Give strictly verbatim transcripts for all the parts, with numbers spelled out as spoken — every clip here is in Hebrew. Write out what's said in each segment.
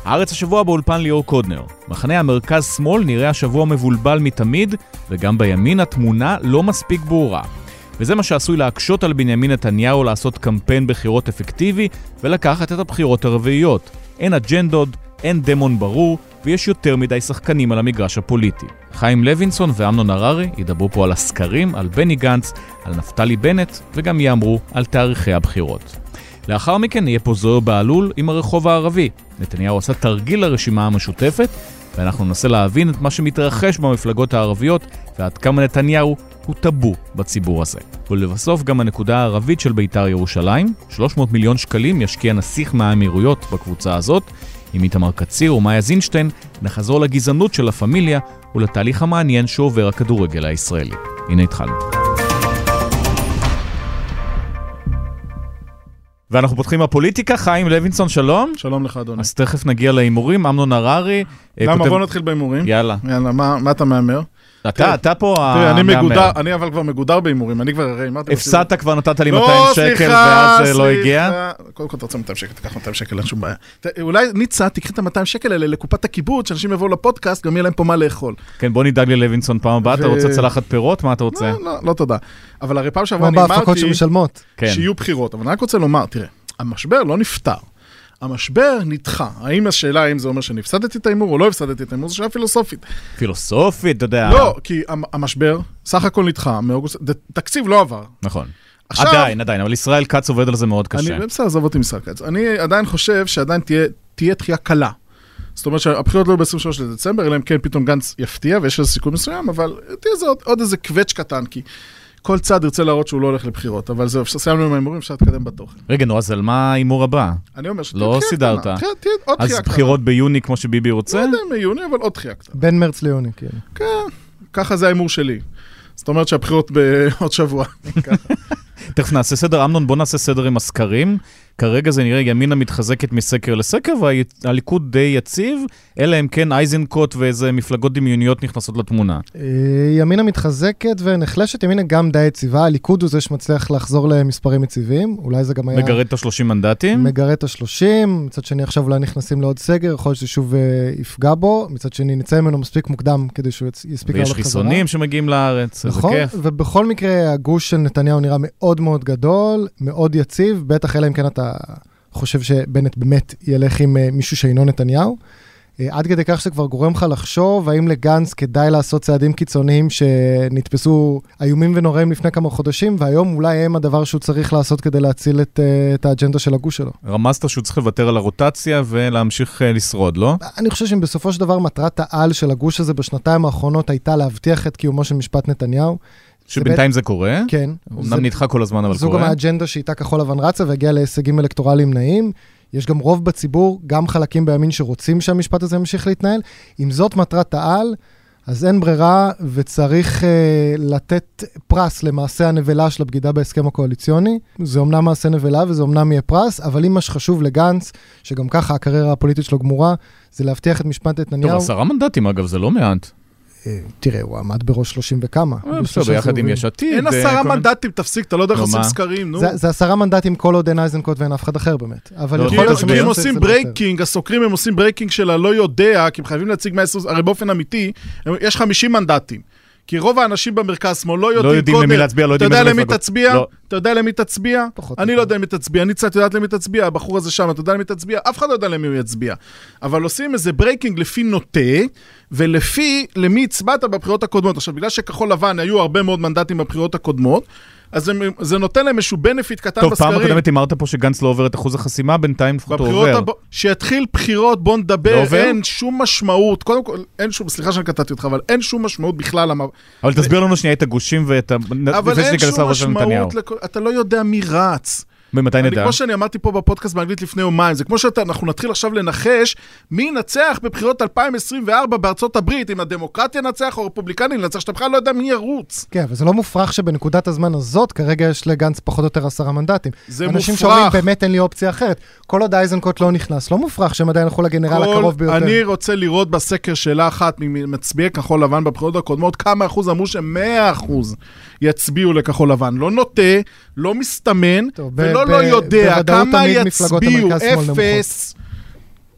הארץ השבוע באולפן ליאור קודנר. מחנה המרכז שמאל נראה השבוע מבולבל מתמיד, וגם בימין התמונה לא מספיק ברורה. וזה מה שעשוי להקשות על בנימין נתניהו לעשות קמפיין בחירות אפקטיבי ולקחת את הבחירות הרביעיות. אין אג'נדות, אין דמון ברור, ויש יותר מדי שחקנים על המגרש הפוליטי. חיים לוינסון ואמנון הררי ידברו פה על הסקרים, על בני גנץ, על נפתלי בנט, וגם יאמרו על תאריכי הבחירות. לאחר מכן יהיה פה זוהר בהלול עם הרחוב הערבי. נתניהו עשה תרגיל לרשימה המשותפת, ואנחנו ננסה להבין את מה שמתרחש במפלגות הערביות, ועד כמה נתניהו הוא טבו בציבור הזה. ולבסוף גם הנקודה הערבית של בית"ר ירושלים, שלוש מאות מיליון שקלים ישקיע נסיך מהאמירויות בקבוצה הזאת. עם איתמר קציר ומאיה זינשטיין נחזור לגזענות של הפמיליה ולתהליך המעניין שעובר הכדורגל הישראלי. הנה התחלנו. ואנחנו פותחים הפוליטיקה. חיים לוינסון, שלום. שלום לך, אדוני. אז תכף נגיע לאימורים. אמנון הררי. למה? כותב... בוא נתחיל באימורים. יאללה. יאללה, מה, מה אתה מאמר? אתה, אתה פה המאמר. אני מגודר, אני אבל כבר מגודר באימורים. אני כבר הרי... הפסדת כבר, נתת לי מאתיים שקל ואז לא הגיע. קודם כל אתה רוצה מאתיים שקל, תיקח מאתיים שקל, אין שום בעיה. אולי ניצה, תקחי את ה-מאתיים שקל האלה לקופת הקיבוץ, שאנשים יבואו לפודקאסט, גם יהיה להם פה מה לאכול. כן, בוא נדאג ללוינסון פעם הבאה. אתה רוצה צלחת פירות? מה אתה רוצה? לא, לא, תודה. אבל הרי פעם שעברה אני אמרתי שיהיו בחירות. אבל אני רק רוצה לומר, תראה, המשבר לא נפטר. המשבר נדחה. האם השאלה, האם זה אומר שנפסדתי את האימור או לא הפסדתי את האימור, זו שאלה פילוסופית. פילוסופית, אתה יודע. לא, כי המשבר, סך הכל נדחה, מאוגוסט, תקציב לא עבר. נכון. עדיין, עדיין, אבל ישראל קץ עובד על זה מאוד קשה. אני בסדר, עזוב אותי ישראל קץ. אני עדיין חושב שעדיין תהיה דחייה קלה. זאת אומרת שהבחירות לא ב-עשרים ושלושה לדצמבר, אלא אם כן פתאום גנץ יפתיע, ויש איזה סיכוי מסוים, אבל תהיה זה עוד איזה קווץ' קטן, כי כל צד ירצה להראות שהוא לא הולך לבחירות, אבל זהו, סיימנו עם האימורים, אפשר להתקדם בתוכן. רגע, נו, אז על מה האימור הבא? אני אומר שתהיה לא סידרת. אז בחירות ביוני כמו שביבי רוצה? לא יודע, מיוני, אבל עוד דחייה קטנה. בין מרץ ליוני, כן. כן, ככה זה האימור שלי. זאת אומרת שהבחירות בעוד שבוע. תכף נעשה סדר. אמנון, בוא נעשה סדר עם הסקרים. כרגע זה נראה ימינה מתחזקת מסקר לסקר, והליכוד די יציב, אלא אם כן אייזנקוט ואיזה מפלגות דמיוניות נכנסות לתמונה. ימינה מתחזקת ונחלשת, ימינה גם די יציבה, הליכוד הוא זה שמצליח לחזור למספרים יציבים, אולי זה גם היה... מגרד את ה-שלושים מנדטים? מגרד את ה-שלושים, מצד שני עכשיו אולי נכנסים לעוד סגר, יכול להיות ששוב יפגע בו, מצד שני נצא ממנו מספיק מוקדם כדי שהוא יספיק לעלות חזרה. ויש חיסונים שמגיעים לארץ, איזה כיף. ובכל מקרה הגוש של נתניהו נראה מאוד מאוד גדול, מאוד יציב, בטח אלא אם כן אתה חושב שבנט באמת ילך עם מישהו שאינו נתניהו. עד כדי כך שכבר גורם לך לחשוב, האם לגנץ כדאי לעשות צעדים קיצוניים שנתפסו איומים ונוראים לפני כמה חודשים, והיום אולי הם הדבר שהוא צריך לעשות כדי להציל את, את האג'נדה של הגוש שלו. רמזת שהוא צריך לוותר על הרוטציה ולהמשיך לשרוד, לא? אני חושב שבסופו של דבר מטרת העל של הגוש הזה בשנתיים האחרונות הייתה להבטיח את קיומו של משפט נתניהו. שבינתיים זה קורה? כן. אמנם נדחה כל הזמן, אבל זו קורה. גם האג'נדה שאיתה כחול לבן רצה והגיעה להישגים אלקטורליים נעים. יש גם רוב בציבור, גם חלקים בימין שרוצים שהמשפט הזה ימשיך להתנהל. אם זאת מטרת העל, אז אין ברירה וצריך אה, לתת פרס למעשה הנבלה של הבגידה בהסכם הקואליציוני. זה אומנם מעשה נבלה וזה אומנם יהיה פרס, אבל אם מה שחשוב לגנץ, שגם ככה הקריירה הפוליטית שלו גמורה, זה להבטיח את משפט נתניהו. טוב, עשרה מנדטים אגב, זה לא מעט. תראה, הוא עמד בראש שלושים וכמה. בסדר, ביחד עם יש עתיד. אין עשרה מנדטים, תפסיק, אתה לא יודע איך עושים סקרים, נו. זה עשרה מנדטים כל עוד אין אייזנקוט ואין אף אחד אחר באמת. כי הם עושים ברייקינג, הסוקרים הם עושים ברייקינג של הלא יודע, כי הם חייבים להציג מאה ועשרים, הרי באופן אמיתי, יש חמישים מנדטים. כי רוב האנשים במרכז שמאל לא יודעים קודם, אתה יודע למי תצביע? אתה יודע למי תצביע? אני לא יודע למי תצביע, אני קצת יודעת למי תצביע, הבחור הזה שם, אתה יודע למי תצביע? אף אחד לא יודע למי הוא יצביע. אבל עושים איזה ברייקינג לפי נוטה, ולפי למי הצבעת בבחירות הקודמות. עכשיו, בגלל שכחול לבן היו הרבה מאוד מנדטים בבחירות הקודמות, אז זה נותן להם איזשהו בנפיט קטן בסקרים. טוב, פעם הקודמת אמרת פה שגנץ לא עובר את אחוז החסימה, בינתיים לפחות הוא עובר. שיתחיל בחירות, בוא נדבר, אין שום משמעות, קודם כל, אין שום, סליחה שאני קטעתי אותך, אבל אין שום משמעות בכלל. אבל תסביר לנו שנייה את הגושים ואת ה... אבל אין שום משמעות, אתה לא יודע מי רץ. במתי נדע? כמו שאני אמרתי פה בפודקאסט באנגלית לפני יומיים, זה כמו שאנחנו נתחיל עכשיו לנחש מי ינצח בבחירות אלפיים עשרים וארבע בארצות הברית, אם הדמוקרטיה נצח או רפובליקני נצח, שאתה בכלל לא יודע מי ירוץ. כן, אבל זה לא מופרך שבנקודת הזמן הזאת, כרגע יש לגנץ פחות או יותר עשרה מנדטים. זה מופרך. אנשים שאומרים, באמת אין לי אופציה אחרת. כל עוד אייזנקוט לא נכנס, לא מופרך שהם עדיין הלכו לגנרל הקרוב ביותר. אני רוצה לראות בסקר שאלה אחת ממצביעי כחול לבן בבחירות הקודמות, כמה אחוז אמרו ש-מאה אחוז יצביעו לכחול לבן. לא נוטה, לא מסתמן, ולא לא יודע כמה יצביעו, אפס.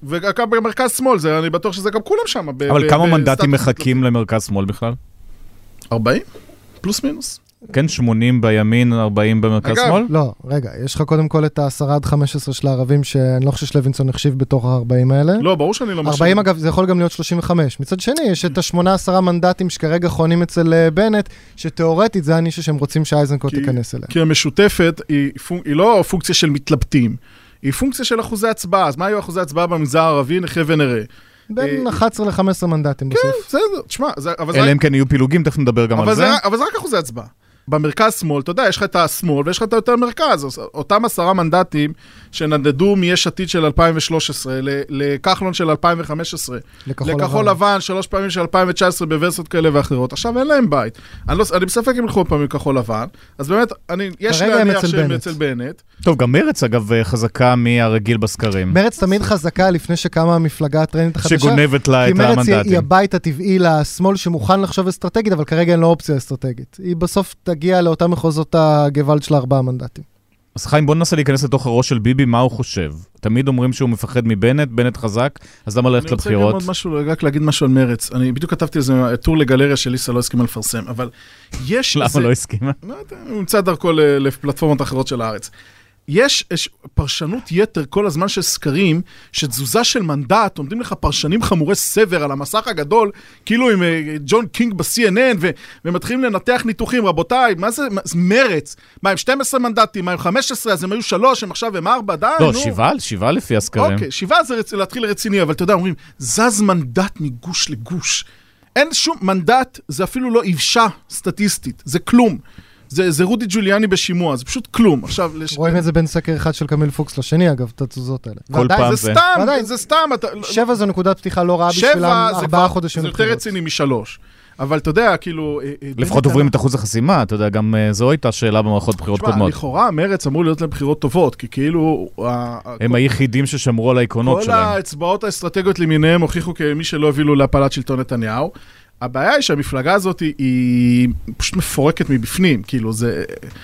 וגם במרכז שמאל, זה, אני בטוח שזה גם כולם שם. אבל ב- כמה ב- מנדטים מחכים למרכז שמאל בכלל? ארבעים? פלוס מינוס. כן, שמונים בימין, ארבעים במרכז שמאל? לא, רגע, יש לך קודם כל את ה-עשרה עד חמש עשרה של הערבים, שאני לא חושב שלווינסון החשיב בתוך ה-ארבעים האלה. לא, ברור שאני לא מחשיב. ארבעים אגב, זה יכול גם להיות שלושים וחמש. מצד שני, יש את ה-שמונה עשרה מנדטים שכרגע חונים אצל בנט, שתיאורטית זה הנישה שהם רוצים שאייזנקוט תיכנס אליה. כי המשותפת היא, היא לא פונקציה של מתלבטים, היא פונקציה של אחוזי הצבעה. אז מה היו אחוזי הצבעה במגזר הערבי? נחיה ונראה. בין אחת עשרה ל-חמש עשרה מנדטים בסוף. כן, בסדר, תשמע. אלה הם כן יהיו פילוגים, תכף נדבר גם על זה. אבל זה רק אחוזי הצבעה. במרכז שמאל, אתה יודע, יש לך את השמאל ויש לך את היותר מרכז. אותם עשרה מנדטים שנדדו מיש עתיד של אלפיים ושלוש עשרה לכחלון של אלפיים וחמש עשרה, לכחול לבן, שלוש פעמים של אלפיים ותשע עשרה בוורסיות כאלה ואחרות. עכשיו אין להם בית. אני, לא, אני בספק אם ילכו פעמים כחול לבן, אז באמת, אני, יש להניח שהם אצל בנט. טוב, גם מרץ אגב חזקה מהרגיל בסקרים. מרץ תמיד חזקה לפני שקמה המפלגה הטרנדית החדשה. שגונבת לה את המנדטים. כי מרץ היא הבית הטבעי לשמאל שמוכן לחשוב אסטרטגית, אבל כרגע אין לו אופציה אסטרטגית. היא בסוף תגיע לאותם מחוזות הגוואלד של ארבעה מנדטים. אז חיים, בוא ננסה להיכנס לתוך הראש של ביבי, מה הוא חושב? תמיד אומרים שהוא מפחד מבנט, בנט חזק, אז למה ללכת לבחירות? אני רוצה משהו, רק להגיד משהו על מרץ. אני בדיוק כתבתי איזה טור לגלריה שליסה לא הסכימה לפרסם, אבל יש... למה לא הסכימה? הוא נמצא דרכו לפלטפורמות אחרות של הארץ. יש, יש פרשנות יתר כל הזמן של סקרים, שתזוזה של מנדט, עומדים לך פרשנים חמורי סבר על המסך הגדול, כאילו עם ג'ון קינג ב-סי אן אן, ו- ומתחילים לנתח ניתוחים, רבותיי, מה זה, מה, מרץ? מה, הם שנים עשר מנדטים, מה, הם חמש עשרה, אז הם היו שלוש, הם עכשיו הם ארבע, די, לא, נו. שבעה, שבעה לפי הסקרים. אוקיי, שבעה זה רצ... להתחיל רציני, אבל אתה יודע, אומרים, זז מנדט מגוש לגוש. אין שום מנדט, זה אפילו לא יבשה סטטיסטית, זה כלום. זה, זה רודי ג'וליאני בשימוע, זה פשוט כלום. עכשיו, רואים את זה בין סקר אחד של קמיל פוקס לשני, אגב, את התזוזות האלה. כל פעם זה. זה סתם, זה סתם. שבע זו נקודת פתיחה לא רעה בשבילם, ארבעה חודשים. זה יותר רציני משלוש. אבל אתה יודע, כאילו... לפחות עוברים את אחוז החסימה, אתה יודע, גם זו הייתה שאלה במערכות בחירות קודמות. לכאורה, מרץ אמור להיות להם בחירות טובות, כי כאילו... הם היחידים ששמרו על העקרונות שלהם. כל האצבעות האסטרטגיות למיניהם הוכיחו כמי שלא הבילו להפלת שלטון נתניהו. הבעיה היא שהמפלגה הזאת היא פשוט מפורקת מבפנים, כאילו זה,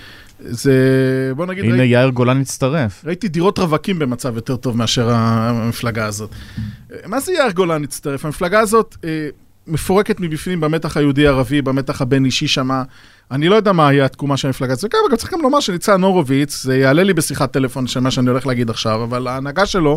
זה, בוא נגיד... הנה יאיר גולן מצטרף. ראיתי דירות רווקים במצב יותר טוב מאשר המפלגה הזאת. מה זה יאיר גולן מצטרף? המפלגה הזאת מפורקת מבפנים במתח היהודי-ערבי, במתח הבין-אישי שמה. אני לא יודע מה היה התקומה של המפלגה הזאת. וגם צריך גם לומר שניצן הורוביץ, זה יעלה לי בשיחת טלפון של מה שאני הולך להגיד עכשיו, אבל ההנהגה שלו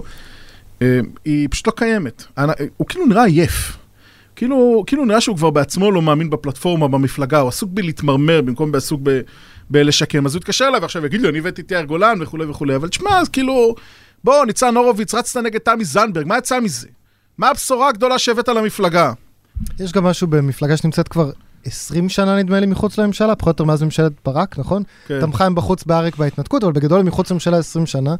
היא פשוט לא קיימת. הוא כאילו נראה עייף. כאילו, כאילו נראה שהוא כבר בעצמו לא מאמין בפלטפורמה, במפלגה, הוא עסוק בלהתמרמר, במקום בעסוק ב, בלשקם. אז הוא התקשר אליו ועכשיו יגיד לי, אני הבאתי את יאיר גולן וכו' וכו'. אבל תשמע, אז כאילו, בוא, ניצן הורוביץ, רצת נגד תמי זנדברג, מה יצא מזה? מה הבשורה הגדולה שהבאת על המפלגה? יש גם משהו במפלגה שנמצאת כבר עשרים שנה נדמה לי מחוץ לממשלה, פחות או יותר מאז ממשלת ברק, נכון? כן. תמכה הם בחוץ באריק בהתנתקות, אבל בגדול מחוץ לממשלה עשרים שנה.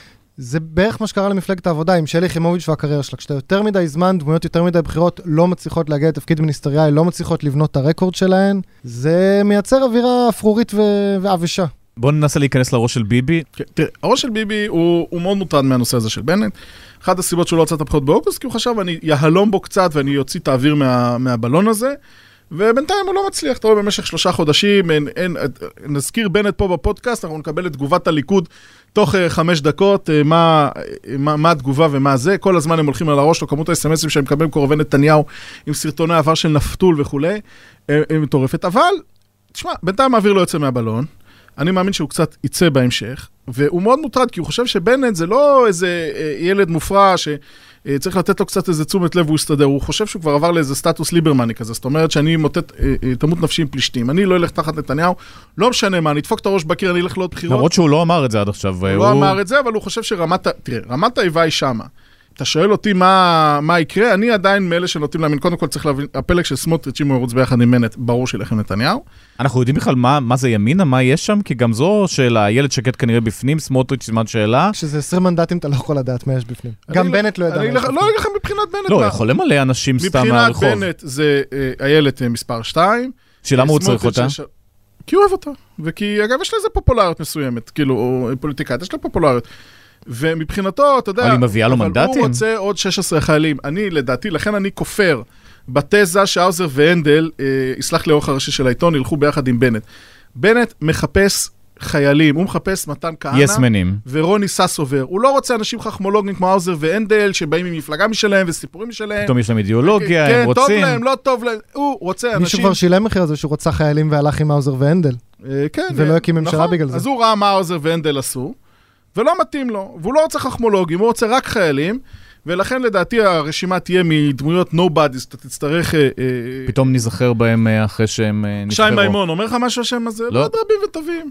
זה בערך מה שקרה למפלגת העבודה עם שלי יחימוביץ' והקריירה שלה. כשאתה יותר מדי זמן, דמויות יותר מדי בחירות לא מצליחות להגיע לתפקיד מיניסטריאלי, לא מצליחות לבנות את הרקורד שלהן, זה מייצר אווירה אפרורית ו- ואבישה. בואו ננסה להיכנס לראש של ביבי. כן, תראה, הראש של ביבי הוא, הוא מאוד מוטרד מהנושא הזה של בנט. אחת הסיבות שהוא לא הוצא את הבחירות באוגוסט, כי הוא חשב, אני יהלום בו קצת ואני יוציא את האוויר מה, מהבלון הזה, ובינתיים הוא לא מצליח. אתה רואה, במשך שלושה חודשים, אין, אין, נזכיר בנט פה בפודקאסט, אנחנו נקבל את תגובת הליכוד תוך חמש דקות, מה, מה, מה התגובה ומה זה. כל הזמן הם הולכים על הראש, לו כמות ה-אס-אם-אסים שהם מקבלים קורבי נתניהו, עם סרטוני העבר של נפתול וכולי, הם מטורפת. אבל, תשמע, בינתיים האוויר לא יוצא מהבלון, אני מאמין שהוא קצת יצא בהמשך, והוא מאוד מוטרד, כי הוא חושב שבנט זה לא איזה ילד מופרע שצריך לתת לו קצת איזה תשומת לב והוא יסתדר, הוא חושב שהוא כבר עבר לאיזה סטטוס ליברמני כזה, זאת אומרת שאני מוטט, תמות נפשי עם פלישתים, אני לא אלך תחת נתניהו, לא משנה מה, אני אדפוק את הראש בקיר, אני אלך לעוד בחירות. למרות שהוא לא אמר את זה עד עכשיו. הוא לא אמר את זה, אבל הוא חושב שרמת, תראה, רמת האיבה היא שמה. אתה שואל אותי מה, מה יקרה, אני עדיין מאלה שנוטים להאמין, קודם כל צריך להבין, הפלג של סמוטריץ' אם הוא ירוץ ביחד עם בנט, ברור שילך עם נתניהו. אנחנו יודעים בכלל מה, מה זה ימינה, מה יש שם, כי גם זו שאלה, הילד שקט כנראה בפנים, סמוטריץ' סימן שאלה. כשזה עשרים מנדטים אתה לא יכול לדעת מה יש בפנים. גם בנט לא ידע מה יש בפנים. לא אגיד לכם מבחינת בנט. לא, יכול למלא אנשים סתם מהרחוב. מבחינת בנט זה הילד מספר שתיים. שלמה הוא צריך אותה? כי הוא אוהב אותה. וכי, אגב, יש לה איזה פופולריות מסוימת, כאילו, פוליטיקאית, יש לה פופולריות. ומבחינתו, אתה יודע, אבל היא מביאה לו מנדטים? הוא רוצה עוד שש עשרה חיילים. אני, לדעתי, לכן אני כופר בתזה שהאוזר והנדל, אה, יסלח לאורך הראשי של העיתון, ילכו ביחד עם בנט. בנט מחפש חיילים, הוא מחפש מתן כהנא, יסמנים. ורוני ססובר. הוא לא רוצה אנשים חכמולוגים כמו האוזר ואנדל, שבאים עם מפלגה משלהם וסיפורים משלהם. פתאום יש להם אידיאולוגיה, כן, הם רוצים. טוב להם, לא טוב להם. הוא רוצה אנשים... מישהו כבר שילם מחיר הזה שהוא רוצה חיילים והלך עם האוזר ואנדל. כן. ולא הקים ממשלה בגלל זה. אז הוא ראה מה האוזר ואנדל עשו, ולא מתאים לו. והוא לא רוצה חכמולוגים, הוא רוצה רק חיילים, ולכן לדעתי הרשימה תהיה מדמויות nobodies, אתה תצטרך... פתאום נזכר בהם אחרי שהם נבחרו. שי מימון, אומר לך משהו השם הזה? לא רבים וטובים.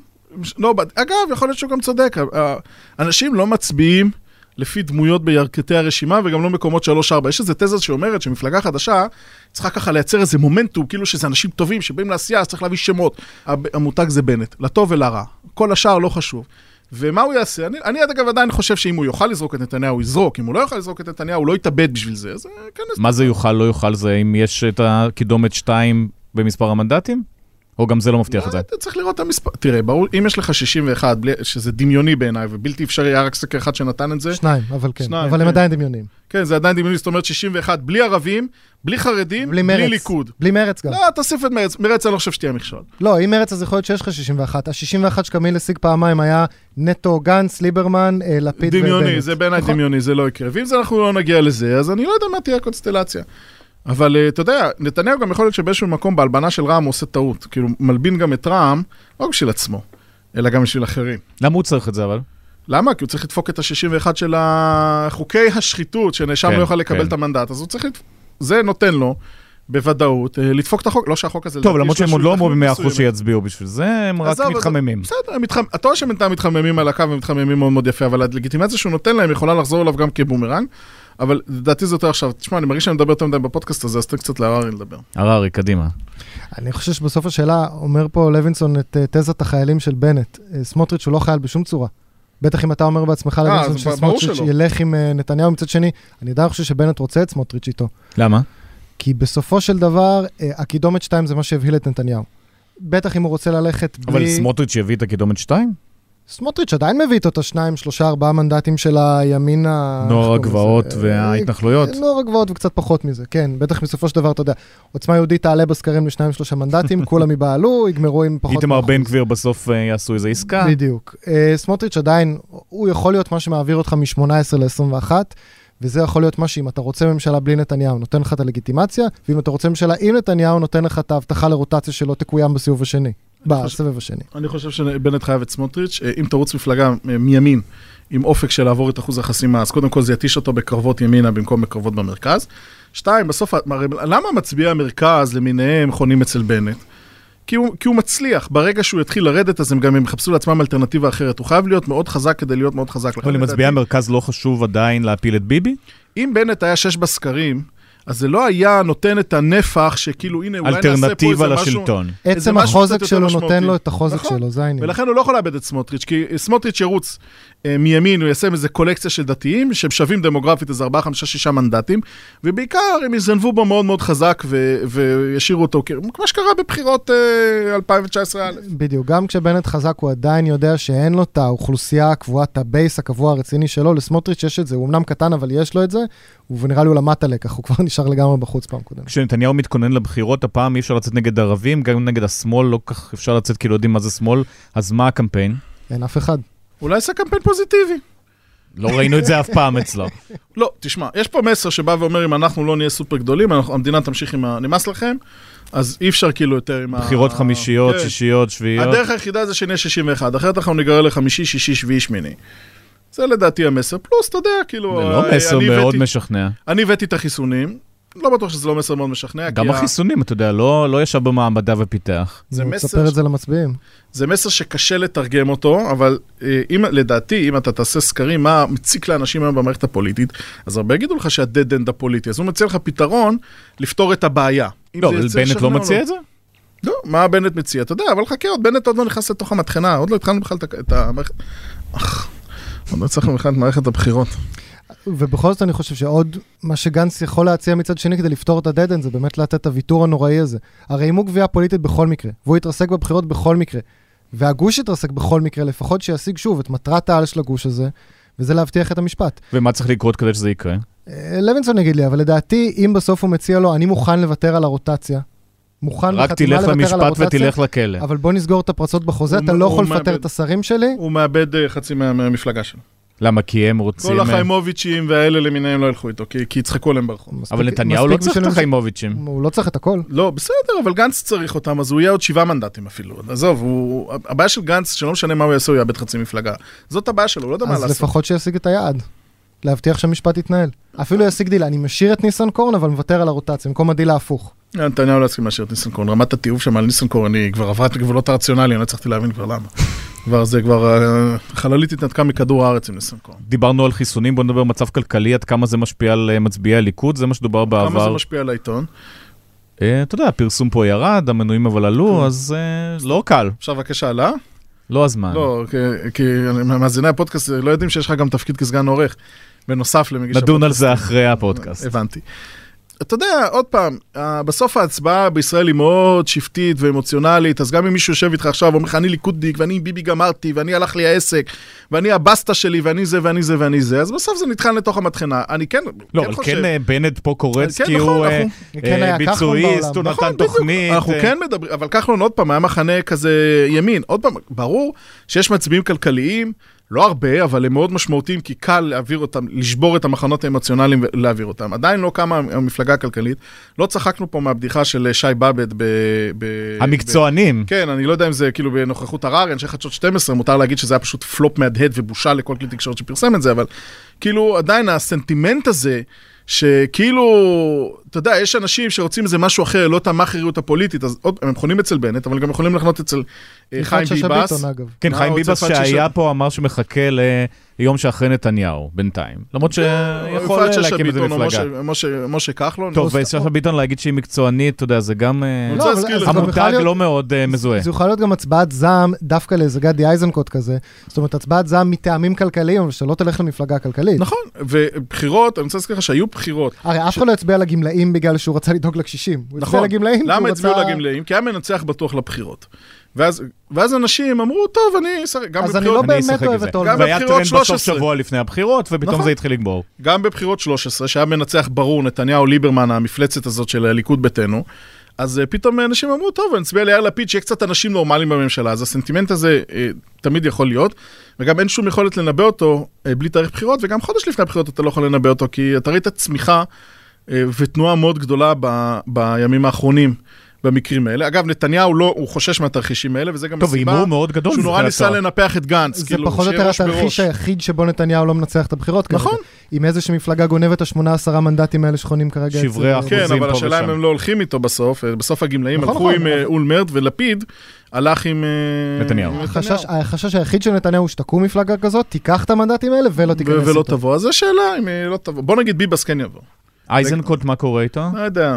אגב, יכול להיות שהוא גם צודק. אנשים לא מצביעים לפי דמויות בירכתי הרשימה, וגם לא מקומות שלוש ארבע. יש איזו תזה שאומרת שמפלגה חדשה צריכה ככה לייצר איזה מומנטום, כאילו שזה אנשים טובים שבאים לעשייה, אז צריך להביא שמות. המותג זה בנט, לטוב ולרע. כל השאר לא חשוב. ומה הוא יעשה? אני, אני אגב עדיין חושב שאם הוא יוכל לזרוק את נתניהו, הוא יזרוק. אם הוא לא יוכל לזרוק את נתניהו, הוא לא יתאבד בשביל זה. אז כן, מה זה יוכל, לא יוכל זה? אם יש את הקידומת שתיים במספר המנדטים? או גם זה לא מבטיח את זה? אתה צריך לראות את המספר. תראה, ברור, אם יש לך שישים ואחת, שזה דמיוני בעיניי, ובלתי אפשרי, היה רק סקר אחד שנתן את זה. שניים, אבל כן. שניים, אבל כן. הם עדיין דמיוניים. כן, זה עדיין דמיוני, זאת אומרת שישים ואחת, בלי ערבים, בלי חרדים, בלי, בלי ליכוד. בלי מרץ גם. לא, תוסיף את מרץ. מרץ אני לא חושב שתהיה מכשול. לא, אם מרץ אז יכול להיות שיש לך שישים ואחת. ה-שישים ואחת שקמיל השיג פעמיים היה נטו גנץ, ליברמן, לפיד ובנט. דמיוני, זה בעיניי דמיוני, זה לא יקרה. ואם זה אנחנו לא נגיע לזה, אז אני לא יודע מה תהיה הקונסטלציה. אבל אתה יודע, נתניהו גם יכול להיות שבאיזשהו מקום בהלבנה של רע"מ הוא עושה טעות. כאילו, מלבין גם את רע"מ, לא בשביל עצמו, אלא גם בשביל אחרים. למה הוא צריך את זה אבל? למה? כי הוא צריך לדפוק את ה-שישים ואחת של חוקי השחיתות, שנאשם לא יוכל לקבל את המנדט. אז הוא צריך, זה נותן לו, בוודאות, לדפוק את החוק. לא שהחוק הזה... טוב, למרות שהם עוד לא אמרו ב-מאה אחוז שיצביעו בשביל זה, הם רק מתחממים. בסדר, אתה רואה שהם מתחממים על הקו, הם מתחממים מאוד מאוד יפה, אבל הלגיטימציה שהוא נותן להם יכולה לחזור אליו גם כבומרנג. אבל לדעתי זה יותר עכשיו, תשמע, אני מרגיש שאני מדבר יותר מדי בפודקאסט הזה, אז תן קצת להררי לדבר. הררי, קדימה. אני חושב שבסוף השאלה, אומר פה לוינסון את תזת החיילים של בנט. סמוטריץ' הוא לא חייל בשום צורה. בטח אם אתה אומר בעצמך לוינסון שסמוטריץ' ילך עם נתניהו מצד שני, אני עדיין חושב שבנט רוצה את סמוטריץ' איתו. למה? כי בסופו של דבר, הקידומת שתיים זה מה שהבהיל את נתניהו. בטח אם הוא רוצה ללכת בלי... אבל סמוטריץ' יביא את הקידומת שתיים? סמוטריץ' עדיין מביא את אותה שניים, שלושה, ארבעה מנדטים של הימין ה... נוער הגבעות וההתנחלויות. נוער הגבעות וקצת פחות מזה, כן. בטח בסופו של דבר, אתה יודע, עוצמה יהודית תעלה בסקרים לשניים, שלושה מנדטים, כולם יבעלו, יגמרו עם פחות... איתמר בן גביר בסוף יעשו איזו עסקה. בדיוק. סמוטריץ' עדיין, הוא יכול להיות מה שמעביר אותך מ-שמונה עשרה ל-עשרים ואחת, וזה יכול להיות מה שאם אתה רוצה ממשלה בלי נתניהו, נותן לך את הלגיטימציה, ואם אתה רוצה ממשלה עם נתניהו, נותן לך את ההבטחה לרוטציה שלא תקוים בסיבוב השני. בסבב השני. אני חושב שבנט חייב את סמוטריץ', אם תרוץ מפלגה מימין, עם אופק של לעבור את אחוז החסימה, אז קודם כל זה יתיש אותו בקרבות ימינה במקום בקרבות במרכז. שתיים, בסוף, למה מצביעי המרכז למיניהם חונים אצל בנט? כי הוא, כי הוא מצליח. ברגע שהוא יתחיל לרדת, אז הם גם הם יחפשו לעצמם אלטרנטיבה אחרת. הוא חייב להיות מאוד חזק כדי להיות מאוד חזק. אבל למצביעי המרכז לא חשוב עדיין להפיל את ביבי? אם בנט היה שש בסקרים, אז זה לא היה נותן את הנפח שכאילו, הנה, אולי נעשה פה איזה משהו... אלטרנטיבה לשלטון. עצם החוזק שלו נותן לו את החוזק שלו, זה העניין. ולכן הוא לא יכול לאבד את סמוטריץ', כי סמוטריץ' ירוץ מימין, הוא יעשה איזה קולקציה של דתיים, שהם שווים דמוגרפית איזה ארבעה, חמישה, שישה מנדטים, ובעיקר הם יזנבו בו מאוד מאוד חזק, וישירו אותו, כמו שקרה בבחירות אלפיים תשע עשרה. בדיוק, גם כשבנט חזק, הוא עדיין יודע שאין לו את האוכלוסייה הקבועה, את הבייס הקבוע הרציני שלו, לסמוטריץ' יש את זה, הוא אמנם קטן, אבל יש לו את זה, ונראה לי הוא למד הלקח, הוא כבר נשאר לגמרי בחוץ פעם קודם. כשנתניהו מתכונן לבחירות, הפעם אי אפשר לצאת נגד ערבים, גם נגד השמאל, לא כך אפשר לצאת כי לא יודעים מה זה שמאל, אז מה הקמפיין? אין אף אחד. אולי עשה קמפיין פוזיטיבי. לא ראינו את זה אף פעם אצלו. לא, תשמע, יש פה מסר שבא ואומר, אם אנחנו לא נהיה סופר גדולים, המדינה תמשיך עם הנמאס לכם, אז אי אפשר כאילו יותר עם ה... בחירות חמישיות, שישיות, שביעיות. הדרך היחידה זה שנהיה שישים ואחת, אחרת אנחנו נגרר לחמישי, שישי, שביעי, שמיני. זה לדעתי המסר. פלוס, אתה יודע, כאילו... זה לא מסר מאוד משכנע. אני הבאתי את החיסונים, לא בטוח שזה לא מסר מאוד משכנע. גם החיסונים, אתה יודע, לא ישב במעמדה ופיתח. זה מספר את זה למצביעים. זה מסר שקשה לתרגם אותו, אבל לדעתי, אם אתה תעשה סקרים, מה מציק לאנשים היום במערכת הפוליטית, אז הרבה יגידו לך שהדד אנד הפוליטי, אז הוא מציע לך פתרון לפתור את הבעיה. לא, אבל בנט לא מציע את זה? לא, מה בנט מציע? אתה יודע, אבל חכה עוד, בנט עוד לא נכנס לתוך המתחנה, עוד לא התחלנו בכלל את המערכת... עוד לא הצלחנו בכלל את מערכת הבחירות. ובכל זאת אני חושב שעוד מה שגנץ יכול להציע מצד שני כדי לפתור את הדדן, זה באמת לתת את הוויתור הנוראי הזה. הרי אם הוא גבייה פוליטית בכל מקרה, והוא יתרסק בבחירות בכל מקרה, והגוש יתרסק בכל מקרה, לפחות שישיג שוב את מטרת העל של הגוש הזה, וזה להבטיח את המשפט. ומה צריך לקרות כדי שזה יקרה? לוינסון יגיד לי, אבל לדעתי, אם בסוף הוא מציע לו, אני מוכן לוותר על הרוטציה, מוכן רק תלך למשפט ותלך לכלא. אבל בוא נסגור את הפרצות בחוזה, אתה לא יכול לפטר את השרים שלי. הוא מאבד חצי מהמפלגה שלו. למה? כי הם רוצים... כל החיימוביצ'ים והאלה למיניהם לא ילכו איתו, כי יצחקו עליהם ברחוב. אבל נתניהו לא צריך את החיימוביצ'ים. הוא לא צריך את הכל. לא, בסדר, אבל גנץ צריך אותם, אז הוא יהיה עוד שבעה מנדטים אפילו. עזוב, הבעיה של גנץ, שלא משנה מה הוא יעשה, הוא יאבד חצי מפלגה. זאת הבעיה שלו, הוא לא יודע מה לעשות. אז לפחות שישיג את היעד. להבטיח שהמשפט יתנהל. אפילו ישיג דיל, אני משאיר את ניסנקורן, אבל מוותר על הרוטציה, במקום הדיל ההפוך. נתניהו לא יסכים להשאיר את ניסנקורן. רמת התיעוב שם על ניסנקורן, אני כבר עברה את הגבולות הרציונליים, אני לא הצלחתי להבין כבר למה. כבר זה כבר, חללית התנתקה מכדור הארץ עם ניסנקורן. דיברנו על חיסונים, בוא נדבר מצב כלכלי, עד כמה זה משפיע על מצביעי הליכוד, זה מה שדובר בעבר. כמה זה משפיע על העיתון? אתה יודע, הפרסום פה ירד, המנויים אבל עלו, אז לא קל. עכשיו בבקשה עלה? לא הזמן. לא, כי מאזיני הפודקאסט לא יודעים שיש לך גם תפקיד כסגן עורך, בנוסף למגיש הפודקאסט. נדון על זה אחרי הפודקאסט. הבנתי. אתה יודע, עוד פעם, בסוף ההצבעה בישראל היא מאוד שפטית ואמוציונלית, אז גם אם מישהו יושב איתך עכשיו, אומר לך, אני ליכודניק, ואני ביבי גמרתי, ואני הלך לי העסק, ואני הבסטה שלי, ואני זה, ואני זה, ואני זה, אז בסוף זה נתחן לתוך המטחנה. אני כן, לא, אבל כן בנד פה קורץ, כי הוא ביצועיסט, הוא נתן תוכנית. אנחנו כן מדברים, אבל כחלון עוד פעם, היה מחנה כזה ימין. עוד פעם, ברור שיש מצביעים כלכליים, לא הרבה, אבל הם מאוד משמעותיים, כי קל להעביר אותם, לשבור את המחנות האמוציונליים ולהעביר אותם. עדיין לא קמה המפלגה הכלכלית. לא צחקנו פה מהבדיחה של שי באב"ד ב... ב המקצוענים. ב, כן, אני לא יודע אם זה כאילו בנוכחות הררי, אנשי חדשות שתים עשרה, מותר להגיד שזה היה פשוט פלופ מהדהד ובושה לכל כלי תקשורת שפרסם את זה, אבל כאילו עדיין הסנטימנט הזה, שכאילו, אתה יודע, יש אנשים שרוצים איזה משהו אחר, לא את המאחריות הפוליטית, אז עוד, הם יכולים אצל בנט, אבל גם יכולים לחנות אצל חיים ביבס. כן, חיים ביבס שהיה פה אמר שמחכה ליום שאחרי נתניהו, בינתיים. למרות שיכול להקים איזה מפלגה. משה כחלון. טוב, ושאשא ביטון להגיד שהיא מקצוענית, אתה יודע, זה גם המותג לא מאוד מזוהה. זה יכול להיות גם הצבעת זעם, דווקא לאיזה גדי איזנקוט כזה. זאת אומרת, הצבעת זעם מטעמים כלכליים, אבל שלא תלך למפלגה כלכלית. נכון, ובחירות, אני רוצה להזכיר לך שהיו בחירות. הרי אף אחד לא הצביע לגמלאים בגלל שהוא רצה לדאוג לקשישים. הוא הצביע לגמלאים. למה הצביעו לגמלאים? כי היה מנצח בטוח לבחירות. ואז, ואז אנשים אמרו, טוב, אני גם אז אני לא באמת אוהב את אולמרט. והיה טרנד בסוף שבוע לפני הבחירות, ופתאום נכון. זה התחיל לגבור. גם בבחירות שלוש עשרה, שהיה מנצח ברור, נתניהו ליברמן, המפלצת הזאת של הליכוד ביתנו, אז פתאום אנשים אמרו, טוב, אני אצביע ליאיר לפיד, שיהיה קצת אנשים נורמליים בממשלה, אז הסנטימנט הזה אה, תמיד יכול להיות, וגם אין שום יכולת לנבא אותו אה, בלי תאריך בחירות, וגם חודש לפני הבחירות אתה לא יכול לנבא אותו, כי אתה ראית צמיחה אה, ותנועה מאוד גדולה ב, בימים האחרונים, במקרים האלה. אגב, נתניהו לא, הוא חושש מהתרחישים האלה, וזה גם טוב, הסיבה מאוד גדול, שהוא נורא ניסה לנפח את גנץ. זה כאילו, פחות או יותר התרחיש היחיד שבו נתניהו לא מנצח את הבחירות. נכון. עם איזושהי מפלגה גונבת ה-שמונה עשר מנדטים האלה שחונים כרגע. שברי אחוזים כן, אבל השאלה אם הם לא הולכים איתו בסוף, בסוף הגמלאים הלכו עם אולמרט, ולפיד הלך עם נתניהו. החשש היחיד של נתניהו שתקום מפלגה כזאת, תיקח את המנדטים האלה ולא תיכנס איתו. ולא תבוא. אז זו שאלה אם לא תבוא. בוא נגיד ביבס כן יבוא. איזנקוט, מה קורה איתו? לא יודע.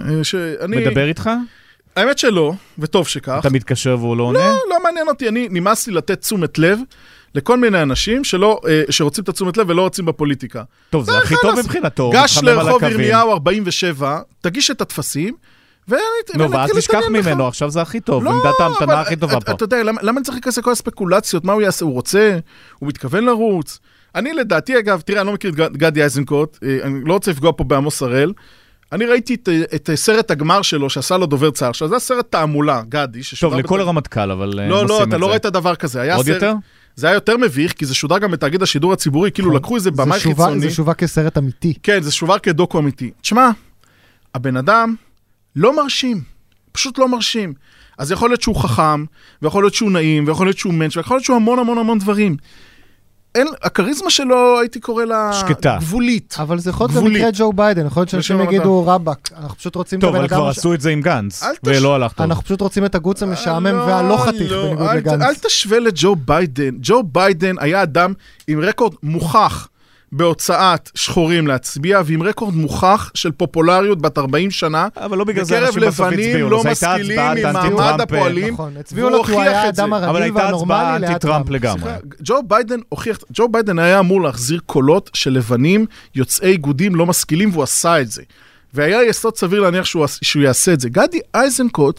מדבר איתך? האמת שלא, וטוב שכך. אתה מתקשר והוא לא עונה? לא, לא מעניין אותי. אני נמאס לי לתת תשומת לב לכל מיני אנשים שלא, שרוצים את התשומת לב ולא רוצים בפוליטיקה. טוב, זה הכי טוב מבחינתו. גש לרחוב ירמיהו ארבעים ושבע, תגיש את התפסים, נו, ואז תשכח ממנו, עכשיו זה הכי טוב, עמדת ההמתנה הכי טובה פה. אתה יודע, למה אני צריך להיכנס לכל הספקולציות? מה הוא יעשה? הוא רוצה? הוא מתכוון לרוץ? אני לדעתי, אגב, תראה, אני לא מכיר את גדי איזנקוט, אני לא רוצה לפגוע פה בעמוס הראל, אני ראיתי את, את סרט הגמר שלו, שעשה לו דובר צער, שזה סרט תעמולה, גדי, טוב, לכל בת... הרמטכ"ל, אבל לא, לא, אתה לא ראית דבר כזה. עוד סרט... יותר? זה היה יותר מביך, כי זה שודר גם בתאגיד השידור הציבורי, כאילו לקחו איזה במאי חיצוני. זה שובר כסרט אמיתי. כן, זה שובר כדוקו אמיתי. תשמע, הבן אדם לא מרשים, פשוט לא מרשים. אז יכול להיות שהוא חכם, ויכול להיות שהוא נעים, ויכול להיות שהוא מנש, ויכול להיות שהוא המון המון המון דברים. אין, הקריזמה שלו, הייתי קורא לה... שקטה. גבולית. אבל זה יכול להיות במקרה ג'ו ביידן, יכול להיות שאנשים יגידו רבק. אנחנו פשוט רוצים... טוב, אבל כבר עשו את זה עם גנץ, ולא הלך טוב. אנחנו פשוט רוצים את הגוץ המשעמם והלא חתיך בניגוד לגנץ. אל תשווה לג'ו ביידן. ג'ו ביידן היה אדם עם רקורד מוכח בהוצאת שחורים להצביע, ועם רקורד מוכח של פופולריות בת ארבעים שנה, אבל לא בגלל זה אנשים בסוף הצביעו, לא משכילים עם מעמד הפועלים, נכון, הצביעו לו כי הוא היה האדם הרגיל והנורמלי ליד טראמפ לגמרי. ג'ו ביידן הוכיח, ג'ו ביידן היה אמור להחזיר קולות של לבנים, יוצאי איגודים לא משכילים, והוא עשה את זה. והיה יסוד סביר להניח שהוא, שהוא יעשה את זה. גדי איזנקוט,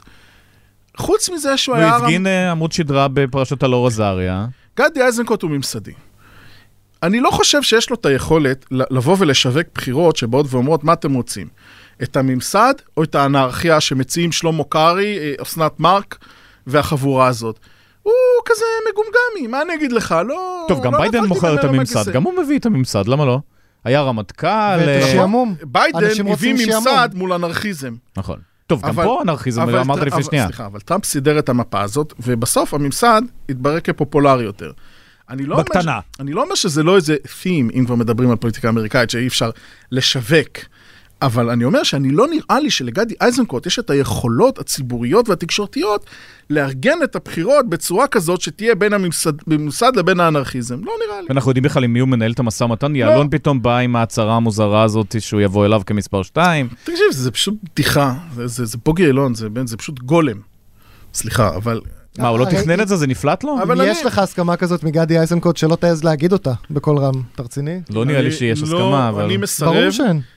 חוץ מזה שהוא היה... הוא הפגין עמוד שדרה בפרשת אלאור עזריה. גדי איזנקוט הוא ממסדי. אני לא חושב שיש לו את היכולת לבוא ולשווק בחירות שבאות ואומרות מה אתם רוצים. את הממסד או את האנרכיה שמציעים שלמה קרעי, אסנת מארק והחבורה הזאת. הוא כזה מגומגמי, מה אני אגיד לך? לא... טוב, גם ביידן מוכר את הממסד, גם הוא מביא את הממסד, למה לא? היה רמטכ"ל... ביידן הביא ממסד מול אנרכיזם. נכון. טוב, גם פה אנרכיזם, אמרת לפני שנייה. סליחה, אבל טראמפ סידר את המפה הזאת, ובסוף הממסד התברר כפופולרי יותר. בקטנה. אני לא אומר שזה לא איזה theme, אם כבר מדברים על פוליטיקה אמריקאית, שאי אפשר לשווק. אבל אני אומר שאני לא נראה לי שלגדי איזנקוט יש את היכולות הציבוריות והתקשורתיות לארגן את הבחירות בצורה כזאת שתהיה בין הממסד, הממסד לבין האנרכיזם. לא נראה לי. ואנחנו יודעים בכלל אם מי הוא מנהל את המשא ומתן, יעלון פתאום בא עם ההצהרה המוזרה הזאת שהוא יבוא אליו כמספר שתיים. תקשיב, זה פשוט בדיחה. זה, זה, זה בוגי אילון, זה, זה פשוט גולם. סליחה, אבל... מה, הוא לא תכנן את זה? זה נפלט לו? אבל יש לך הסכמה כזאת מגדי איזנקוט שלא תעז להגיד אותה בכל רם. תרציני? לא נראה לי שיש הסכמה, אבל... אני מסרב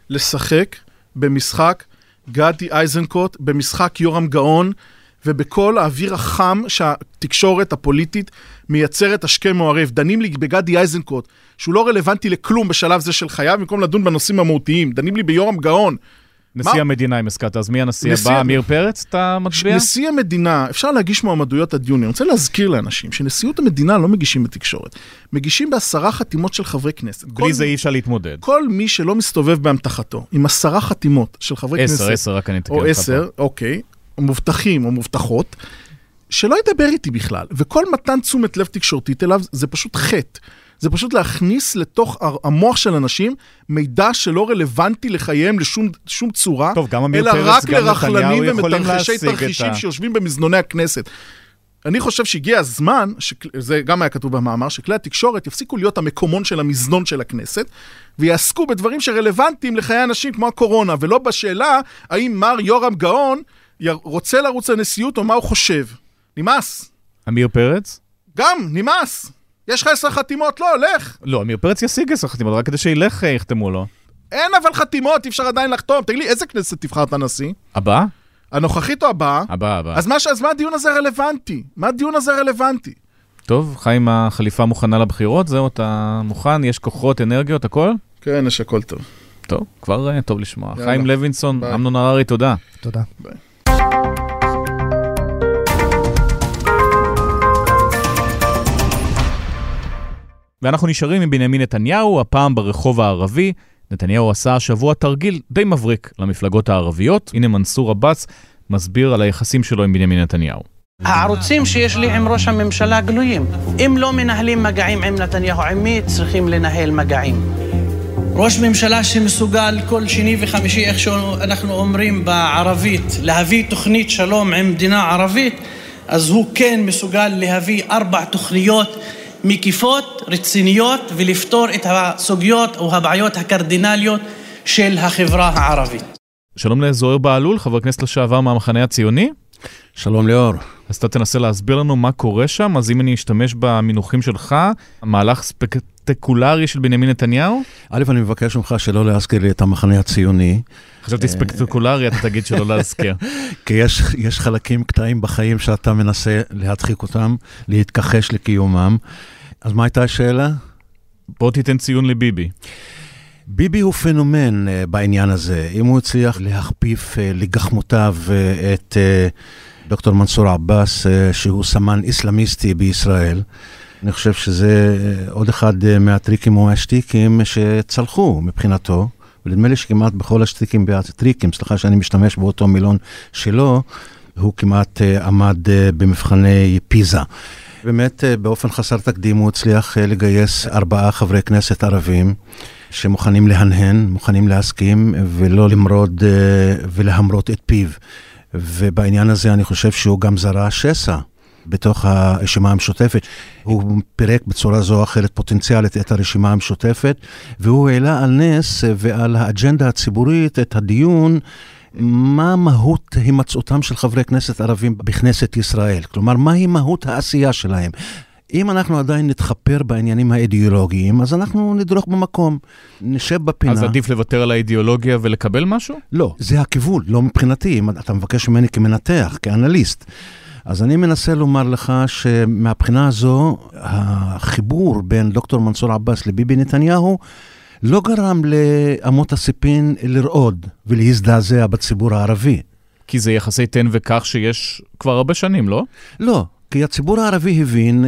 לשחק במשחק גדי איזנקוט, במשחק יורם גאון, ובכל האוויר החם שהתקשורת הפוליטית מייצרת השכם מעורב. דנים לי בגדי איזנקוט, שהוא לא רלוונטי לכלום בשלב זה של חייו, במקום לדון בנושאים המהותיים. דנים לי ביורם גאון. נשיא המדינה, אם הסקת, אז מי הנשיא הבא? אמיר פרץ, אתה מצביע? נשיא המדינה, אפשר להגיש מועמדויות עד יוני. אני רוצה להזכיר לאנשים שנשיאות המדינה לא מגישים בתקשורת. מגישים בעשרה חתימות של חברי כנסת. בלי זה אי אפשר להתמודד. כל מי שלא מסתובב באמתחתו, עם עשרה חתימות של חברי כנסת. עשר, עשר, רק אני אתקן לך פה. או עשר, אוקיי, או מובטחים או מובטחות, שלא ידבר איתי בכלל. וכל מתן תשומת לב תקשורתית אליו, זה פשוט חטא. זה פשוט להכניס לתוך המוח של אנשים מידע שלא רלוונטי לחייהם לשום שום צורה, טוב, גם אמיר אלא פרץ, רק גם לרחלנים נתניהו ומתרחשי תרחישים שיושבים במזנוני הכנסת. אני חושב שהגיע הזמן, זה גם היה כתוב במאמר, שכלי התקשורת יפסיקו להיות המקומון של המזנון של הכנסת, ויעסקו בדברים שרלוונטיים לחיי אנשים כמו הקורונה, ולא בשאלה האם מר יורם גאון רוצה לרוץ לנשיאות או מה הוא חושב. נמאס. אמיר פרץ? גם, נמאס. יש לך עשר חתימות? לא, לך. לא, אמיר פרץ ישיג עשר חתימות, רק כדי שילך יחתמו לו. אין אבל חתימות, אי אפשר עדיין לחתום. תגיד לי, איזה כנסת תבחר את הנשיא? הבא? הנוכחית או הבאה? הבאה, הבאה. אז מה, אז מה הדיון הזה רלוונטי? מה הדיון הזה רלוונטי? טוב, חיים, החליפה מוכנה לבחירות, זהו, אתה מוכן? יש כוחות, אנרגיות, הכל? כן, יש הכל טוב. טוב, כבר טוב לשמוע. חיים לוינסון, אמנון הררי, תודה. תודה. ביי. ואנחנו נשארים עם בנימין נתניהו, הפעם ברחוב הערבי. נתניהו עשה השבוע תרגיל די מבריק למפלגות הערביות. הנה מנסור עבאס מסביר על היחסים שלו עם בנימין נתניהו. הערוצים שיש לי עם ראש הממשלה גלויים. אם לא מנהלים מגעים עם נתניהו, עם מי צריכים לנהל מגעים? ראש ממשלה שמסוגל כל שני וחמישי, איך שאנחנו אומרים בערבית, להביא תוכנית שלום עם מדינה ערבית, אז הוא כן מסוגל להביא ארבע תוכניות מקיפות, רציניות, ולפתור את הסוגיות או הבעיות הקרדינליות של החברה הערבית. שלום לזוהיר בהלול, חבר כנסת לשעבר מהמחנה הציוני. שלום ליאור. אז אתה תנסה להסביר לנו מה קורה שם, אז אם אני אשתמש במינוחים שלך, המהלך ספקטקולרי של בנימין נתניהו? א', אני מבקש ממך שלא להזכיר לי את המחנה הציוני. חשבתי ספקטקולרי, אתה תגיד שלא להזכיר. כי יש, יש חלקים קטעים בחיים שאתה מנסה להדחיק אותם, להתכחש לקיומם. אז מה הייתה השאלה? בוא תיתן ציון לביבי. ביבי הוא פנומן uh, בעניין הזה. אם הוא הצליח להכפיף uh, לגחמותיו uh, את uh, דוקטור מנסור עבאס, uh, שהוא סמן איסלאמיסטי בישראל, אני חושב שזה uh, עוד אחד uh, מהטריקים או השטיקים שצלחו מבחינתו, ונדמה לי שכמעט בכל השטיקים והטריקים, סליחה שאני משתמש באותו מילון שלו, הוא כמעט uh, עמד uh, במבחני פיזה. באמת uh, באופן חסר תקדים הוא הצליח uh, לגייס ארבעה חברי כנסת ערבים, שמוכנים להנהן, מוכנים להסכים, ולא למרוד ולהמרות את פיו. ובעניין הזה אני חושב שהוא גם זרע שסע בתוך הרשימה המשותפת. הוא פירק בצורה זו או אחרת פוטנציאלית את הרשימה המשותפת, והוא העלה על נס ועל האג'נדה הציבורית את הדיון, מה מהות הימצאותם של חברי כנסת ערבים בכנסת ישראל. כלומר, מהי מהות העשייה שלהם. אם אנחנו עדיין נתחפר בעניינים האידיאולוגיים, אז אנחנו נדרוך במקום, נשב בפינה. אז עדיף לוותר על האידיאולוגיה ולקבל משהו? לא, זה הכיוון, לא מבחינתי. אם אתה מבקש ממני כמנתח, כאנליסט. אז אני מנסה לומר לך שמהבחינה הזו, החיבור בין דוקטור מנסור עבאס לביבי נתניהו, לא גרם לאמות הסיפין לרעוד ולהזדעזע בציבור הערבי. כי זה יחסי תן וכך שיש כבר הרבה שנים, לא? לא. כי הציבור הערבי הבין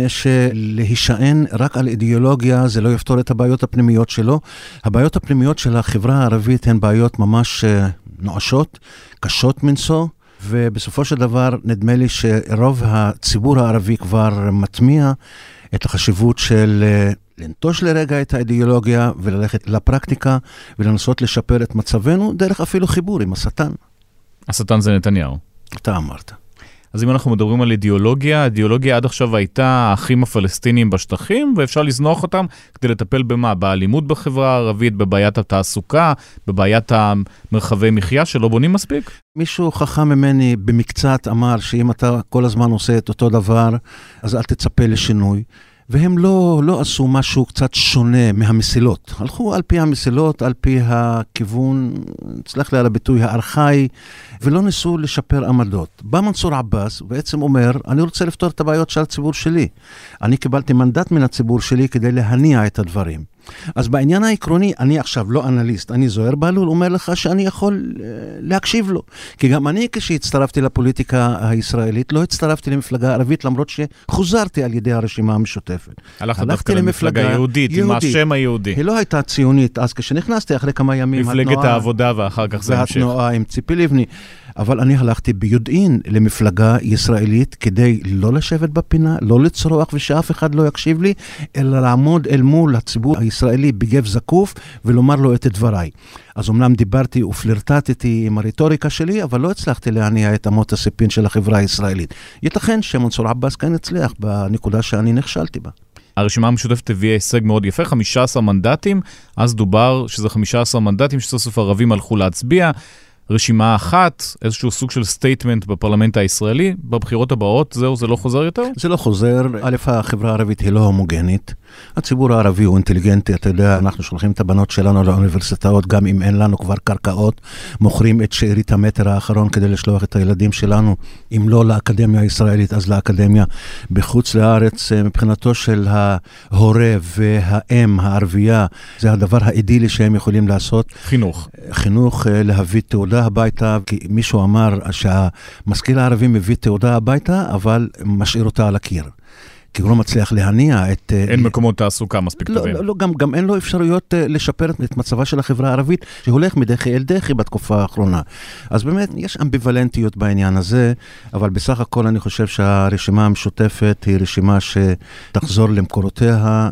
שלהישען רק על אידיאולוגיה זה לא יפתור את הבעיות הפנימיות שלו. הבעיות הפנימיות של החברה הערבית הן בעיות ממש נואשות, קשות מנשוא, ובסופו של דבר נדמה לי שרוב הציבור הערבי כבר מטמיע את החשיבות של לנטוש לרגע את האידיאולוגיה וללכת לפרקטיקה ולנסות לשפר את מצבנו דרך אפילו חיבור עם השטן. השטן זה נתניהו. אתה אמרת. אז אם אנחנו מדברים על אידיאולוגיה, האידיאולוגיה עד עכשיו הייתה האחים הפלסטינים בשטחים, ואפשר לזנוח אותם כדי לטפל במה? באלימות בחברה הערבית, בבעיית התעסוקה, בבעיית המרחבי מחיה שלא בונים מספיק? מישהו חכם ממני במקצת אמר שאם אתה כל הזמן עושה את אותו דבר, אז אל תצפה לשינוי. והם לא, לא עשו משהו קצת שונה מהמסילות. הלכו על פי המסילות, על פי הכיוון, צלח לי על הביטוי, הארכאי, ולא ניסו לשפר עמדות. בא מנסור עבאס, בעצם אומר, אני רוצה לפתור את הבעיות של הציבור שלי. אני קיבלתי מנדט מן הציבור שלי כדי להניע את הדברים. אז בעניין העקרוני, אני עכשיו לא אנליסט, אני זוהר בהלול, אומר לך שאני יכול להקשיב לו. כי גם אני כשהצטרפתי לפוליטיקה הישראלית, לא הצטרפתי למפלגה ערבית, למרות שחוזרתי על ידי הרשימה המשותפת. הלכת דווקא למפלגה יהודית, עם השם היהודי. היא לא הייתה ציונית, אז כשנכנסתי אחרי כמה ימים, מפלגת העבודה ואחר כך זה המשך. והתנועה עם ציפי לבני. אבל אני הלכתי ביודעין למפלגה ישראלית כדי לא לשבת בפינה, לא לצרוח ושאף אחד לא יקשיב לי, אלא לעמוד אל מול הציבור הישראלי בגב זקוף ולומר לו את דבריי. אז אומנם דיברתי ופלרטטתי עם הרטוריקה שלי, אבל לא הצלחתי להניע את אמות הסיפין של החברה הישראלית. ייתכן שמנסור עבאס כאן הצליח בנקודה שאני נכשלתי בה. הרשימה המשותפת הביאה הישג מאוד יפה, חמישה עשר מנדטים, אז דובר שזה חמישה עשר מנדטים שסוף ערבים הלכו להצביע, רשימה אחת, איזשהו סוג של סטייטמנט בפרלמנט הישראלי, בבחירות הבאות, זהו, זה לא חוזר יותר? זה לא חוזר. א', החברה הערבית היא לא הומוגנית. הציבור הערבי הוא אינטליגנטי, אתה יודע, אנחנו שולחים את הבנות שלנו לאוניברסיטאות, גם אם אין לנו כבר קרקעות, מוכרים את שארית המטר האחרון כדי לשלוח את הילדים שלנו, אם לא לאקדמיה הישראלית, אז לאקדמיה בחוץ לארץ. מבחינתו של ההורה והאם הערבייה, זה הדבר האידילי שהם יכולים לעשות. חינוך. חינוך, להביא תעודה הביתה, כי מישהו אמר שהמשכיל הערבי מביא תעודה הביתה, אבל משאיר אותה על הקיר. כי הוא לא מצליח להניע את... אין מקומות תעסוקה מספיק טובים. לא, לא, גם, גם אין לו אפשרויות לשפר את מצבה של החברה הערבית, שהולך מדחי אל דחי בתקופה האחרונה. אז באמת, יש אמביוולנטיות בעניין הזה, אבל בסך הכל אני חושב שהרשימה המשותפת היא רשימה שתחזור למקורותיה,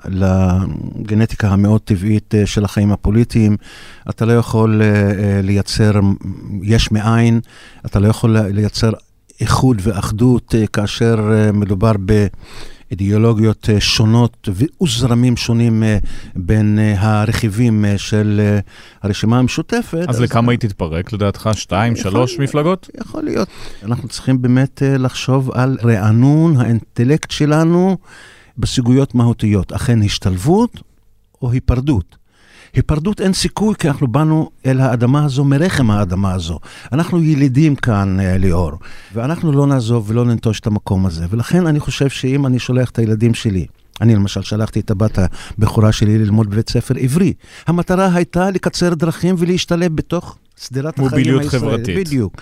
לגנטיקה המאוד טבעית של החיים הפוליטיים. אתה לא יכול לייצר יש מאין, אתה לא יכול לייצר איחוד ואחדות כאשר מדובר ב... אידיאולוגיות שונות וזרמים שונים בין הרכיבים של הרשימה המשותפת. אז לכמה היא תתפרק לדעתך? שתיים, שלוש מפלגות? יכול להיות. אנחנו צריכים באמת לחשוב על רענון האינטלקט שלנו בסוגיות מהותיות. אכן השתלבות או היפרדות. היפרדות אין סיכוי, כי אנחנו באנו אל האדמה הזו, מרחם האדמה הזו. אנחנו ילידים כאן, ליאור, ואנחנו לא נעזוב ולא ננטוש את המקום הזה. ולכן אני חושב שאם אני שולח את הילדים שלי, אני למשל שלחתי את הבת הבכורה שלי ללמוד בבית ספר עברי, המטרה הייתה לקצר דרכים ולהשתלב בתוך סדרת החיים הישראלית. מוביליות חברתית. בדיוק.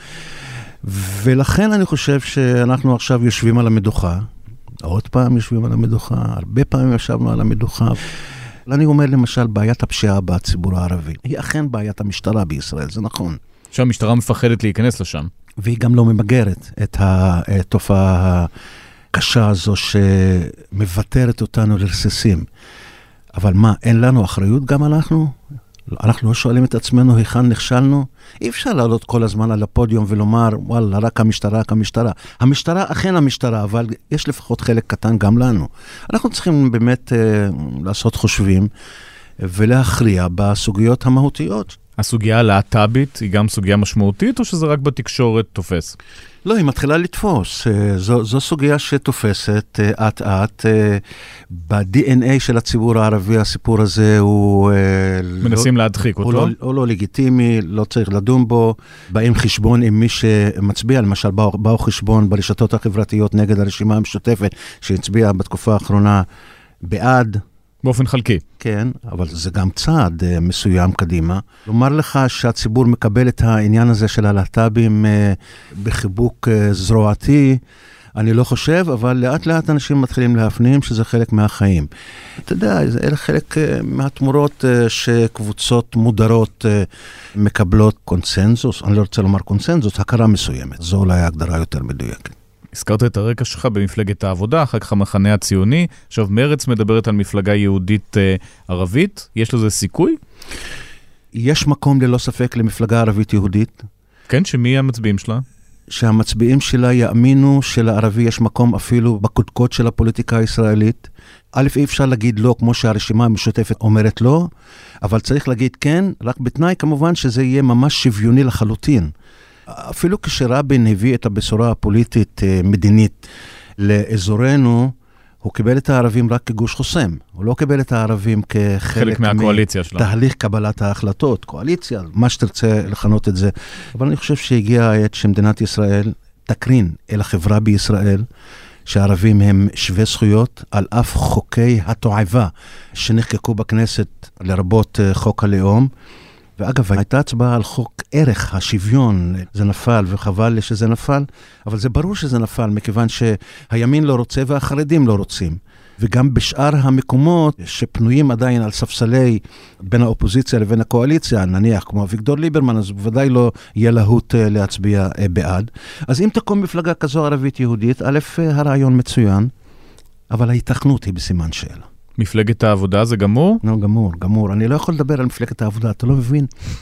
ולכן אני חושב שאנחנו עכשיו יושבים על המדוכה, עוד פעם יושבים על המדוכה, הרבה פעמים ישבנו על המדוכה, אני אומר למשל, בעיית הפשיעה בציבור הערבי. היא אכן בעיית המשטרה בישראל, זה נכון. שהמשטרה מפחדת להיכנס לשם. והיא גם לא ממגרת את התופעה הקשה הזו שמוותרת אותנו לרסיסים. אבל מה, אין לנו אחריות גם אנחנו? אנחנו לא שואלים את עצמנו, היכן נכשלנו? אי אפשר לעלות כל הזמן על הפודיום ולומר, וואלה, רק המשטרה, רק המשטרה. המשטרה אכן המשטרה, אבל יש לפחות חלק קטן גם לנו. אנחנו צריכים באמת אה, לעשות חושבים ולהכריע בסוגיות המהותיות. הסוגיה הלהט"בית היא גם סוגיה משמעותית, או שזה רק בתקשורת תופס? לא, היא מתחילה לתפוס. זו, זו סוגיה שתופסת עט-עט. ב-די אן איי של הציבור הערבי, הסיפור הזה הוא... מנסים לא, להדחיק אותו. הוא לא, הוא לא לגיטימי, לא צריך לדון בו. באים חשבון עם מי שמצביע, למשל באו, באו חשבון ברשתות החברתיות נגד הרשימה המשותפת, שהצביעה בתקופה האחרונה בעד. באופן חלקי. כן, אבל זה גם צעד uh, מסוים קדימה. לומר לך שהציבור מקבל את העניין הזה של הלהט"בים uh, בחיבוק uh, זרועתי, אני לא חושב, אבל לאט לאט אנשים מתחילים להפנים שזה חלק מהחיים. אתה יודע, זה חלק uh, מהתמורות uh, שקבוצות מודרות uh, מקבלות קונסנזוס, אני לא רוצה לומר קונסנזוס, הכרה מסוימת. זו אולי ההגדרה יותר מדויקת. הזכרת את הרקע שלך במפלגת העבודה, אחר כך המחנה הציוני, עכשיו מרץ מדברת על מפלגה יהודית אה, ערבית, יש לזה סיכוי? יש מקום ללא ספק למפלגה ערבית יהודית. כן, שמי המצביעים שלה? שהמצביעים שלה יאמינו שלערבי יש מקום אפילו בקודקוד של הפוליטיקה הישראלית. א', אי אפשר להגיד לא, כמו שהרשימה המשותפת אומרת לא, אבל צריך להגיד כן, רק בתנאי כמובן שזה יהיה ממש שוויוני לחלוטין. אפילו כשרבין הביא את הבשורה הפוליטית מדינית לאזורנו, הוא קיבל את הערבים רק כגוש חוסם. הוא לא קיבל את הערבים כחלק מהקואליציה שלו. תהליך קבלת ההחלטות, קואליציה, מה שתרצה לכנות את זה. אבל אני חושב שהגיע העת שמדינת ישראל תקרין אל החברה בישראל, שהערבים הם שווה זכויות על אף חוקי התועבה שנחקקו בכנסת לרבות חוק הלאום. ואגב, הייתה הצבעה על חוק ערך השוויון, זה נפל וחבל לי שזה נפל, אבל זה ברור שזה נפל מכיוון שהימין לא רוצה והחרדים לא רוצים. וגם בשאר המקומות שפנויים עדיין על ספסלי בין האופוזיציה לבין הקואליציה, נניח כמו אביגדור ליברמן, אז בוודאי לא יהיה להוט להצביע בעד. אז אם תקום מפלגה כזו ערבית יהודית, א', הרעיון מצוין, אבל ההתכנות היא בסימן שאלה. מפלגת העבודה זה גמור? לא, גמור, גמור. אני לא יכול לדבר על מפלגת העבודה, אתה לא מבין?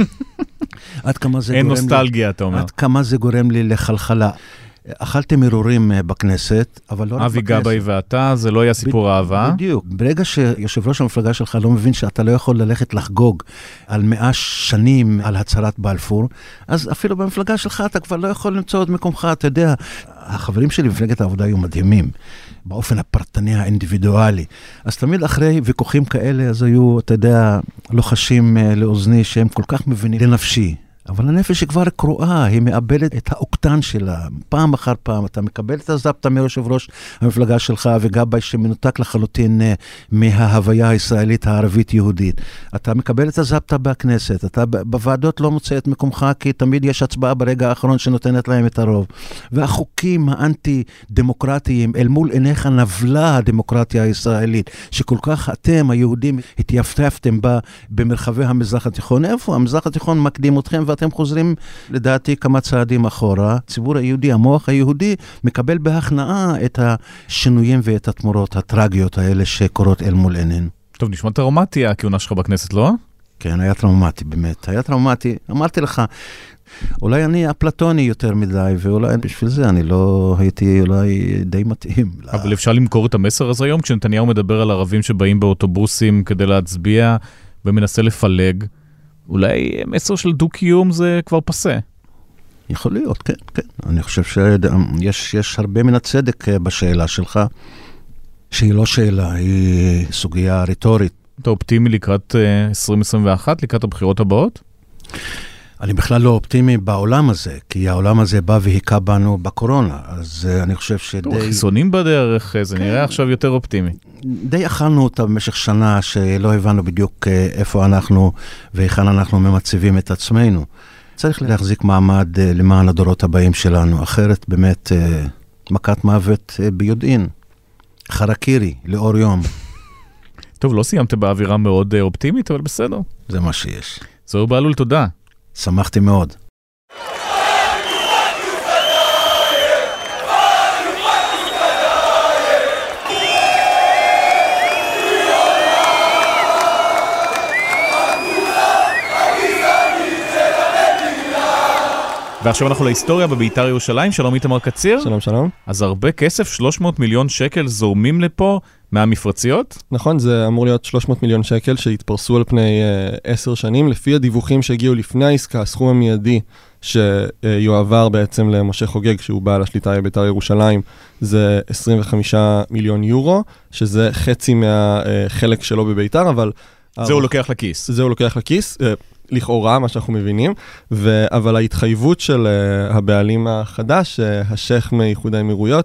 עד כמה זה אין גורם נוסטלגיה, לי, אתה אומר. עד כמה זה גורם לי לחלחלה. אכלתם מרורים בכנסת, אבל לא רק בכנסת. אבי גבאי ואתה, זה לא היה סיפור אהבה. בדיוק. ברגע שיושב ראש המפלגה שלך לא מבין שאתה לא יכול ללכת לחגוג על מאה שנים על הצהרת בלפור, אז אפילו במפלגה שלך אתה כבר לא יכול למצוא את מקומך. אתה יודע, החברים שלי במפלגת העבודה היו מדהימים, באופן הפרטני האינדיבידואלי. אז תמיד אחרי ויכוחים כאלה, אז היו, אתה יודע, לוחשים לאוזני שהם כל כך מבינים לנפשי. אבל הנפש היא כבר קרואה, היא מאבדת את האוקטן שלה. פעם אחר פעם אתה מקבל את הזפת מיושב ראש המפלגה שלך, וגבאי שמנותק לחלוטין מההוויה הישראלית הערבית-יהודית. אתה מקבל את הזפת בכנסת, אתה בוועדות לא מוצא את מקומך, כי תמיד יש הצבעה ברגע האחרון שנותנת להם את הרוב. והחוקים האנטי-דמוקרטיים, אל מול עיניך נבלה הדמוקרטיה הישראלית, שכל כך אתם, היהודים, התייפטפתם בה במרחבי המזרח התיכון. איפה? המזרח התיכון מקדים אתכם, ואתם חוזרים לדעתי כמה צעדים אחורה. הציבור היהודי, המוח היהודי, מקבל בהכנעה את השינויים ואת התמורות הטרגיות האלה שקורות אל מול עינינו. טוב, נשמע טראומטי הכהונה שלך בכנסת, לא? כן, היה טראומטי באמת. היה טראומטי. אמרתי לך, אולי אני אפלטוני יותר מדי, ואולי בשביל זה אני לא הייתי אולי די מתאים. אבל אפשר למכור את המסר הזה היום, כשנתניהו מדבר על ערבים שבאים באוטובוסים כדי להצביע ומנסה לפלג, אולי מסר של דו-קיום זה כבר פסה. יכול להיות, כן, כן. אני חושב שיש יש הרבה מן הצדק בשאלה שלך, שהיא לא שאלה, היא סוגיה ריטורית. אתה אופטימי לקראת עשרים עשרים ואחת, לקראת הבחירות הבאות? אני בכלל לא אופטימי בעולם הזה, כי העולם הזה בא והיכה בנו בקורונה, אז אני חושב שדי... חיסונים בדרך, זה נראה עכשיו יותר אופטימי. די אכלנו אותה במשך שנה, שלא הבנו בדיוק איפה אנחנו ואיכן אנחנו ממצבים את עצמנו. צריך להחזיק מעמד למען הדורות הבאים שלנו, אחרת באמת מכת מוות ביודעין. חרקירי, לאור יום. טוב, לא סיימת באווירה מאוד אופטימית, אבל בסדר. זה מה שיש. זוהיר בהלול, תודה. שמחתי מאוד. ועכשיו אנחנו להיסטוריה בביתר ירושלים. שלום איתמר קציר. שלום, שלום. אז הרבה כסף, שלוש מאות מיליון שקל זורמים לפה מהמפרציות? נכון, זה אמור להיות שלוש מאות מיליון שקל שהתפרסו על פני עשר uh, שנים. לפי הדיווחים שהגיעו לפני העסקה, הסכום המיידי שיועבר בעצם למשה חוגג, שהוא בעל השליטה בביתר ירושלים, זה עשרים וחמישה מיליון יורו, שזה חצי מהחלק שלו בביתר, אבל... זה הוא לוקח לכיס. זה הוא לוקח לכיס. לכאורה, מה שאנחנו מבינים, ו... אבל ההתחייבות של uh, הבעלים החדש, uh, השייך מאיחוד האמירויות, uh,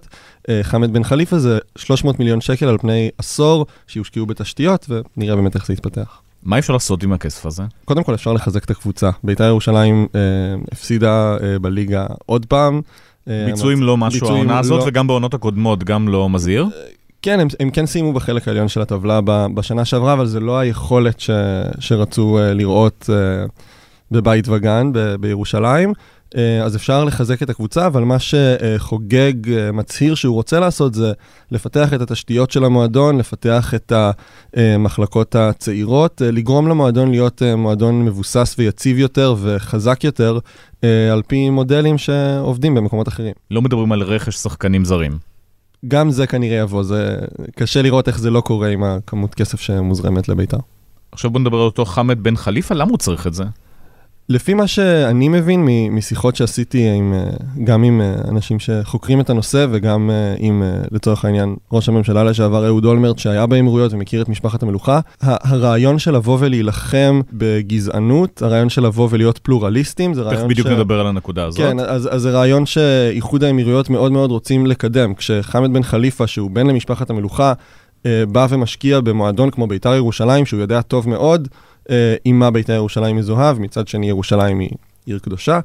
חמד בן חליפה זה שלוש מאות מיליון שקל על פני עשור שיושקעו בתשתיות, ונראה באמת איך זה יתפתח. מה אפשר לעשות עם הכסף הזה? קודם כל אפשר לחזק את הקבוצה. בית"ר ירושלים אה, הפסידה אה, בליגה עוד פעם. אה, ביצועים לא משהו העונה הזאת, לא... וגם בעונות הקודמות גם לא מזהיר? אה, כן, הם, הם כן סיימו בחלק העליון של הטבלה בשנה שעברה, אבל זה לא היכולת ש, שרצו uh, לראות uh, בבית וגן ב, בירושלים. Uh, אז אפשר לחזק את הקבוצה, אבל מה שחוגג uh, מצהיר שהוא רוצה לעשות זה לפתח את התשתיות של המועדון, לפתח את המחלקות הצעירות, uh, לגרום למועדון להיות uh, מועדון מבוסס ויציב יותר וחזק יותר, uh, על פי מודלים שעובדים במקומות אחרים. לא מדברים על רכש שחקנים זרים. גם זה כנראה יבוא, זה קשה לראות איך זה לא קורה עם הכמות כסף שמוזרמת לביתר. עכשיו בוא נדבר על אותו חמד בן חליפה, למה הוא צריך את זה? לפי מה שאני מבין משיחות שעשיתי עם, גם עם אנשים שחוקרים את הנושא וגם עם, לצורך העניין, ראש הממשלה לשעבר אהוד אולמרט שהיה באמירויות ומכיר את משפחת המלוכה, הרעיון של לבוא ולהילחם בגזענות, הרעיון של לבוא ולהיות פלורליסטים, זה רעיון ש... בדיוק נדבר על הנקודה הזאת. כן, אז, אז זה רעיון שאיחוד האמירויות מאוד מאוד רוצים לקדם. כשחמד בן חליפה, שהוא בן למשפחת המלוכה, בא ומשקיע במועדון כמו בית"ר ירושלים, שהוא יודע טוב מאוד, עם מה בית"ר ירושלים מזוהב, מצד שני ירושלים היא עיר קדושה.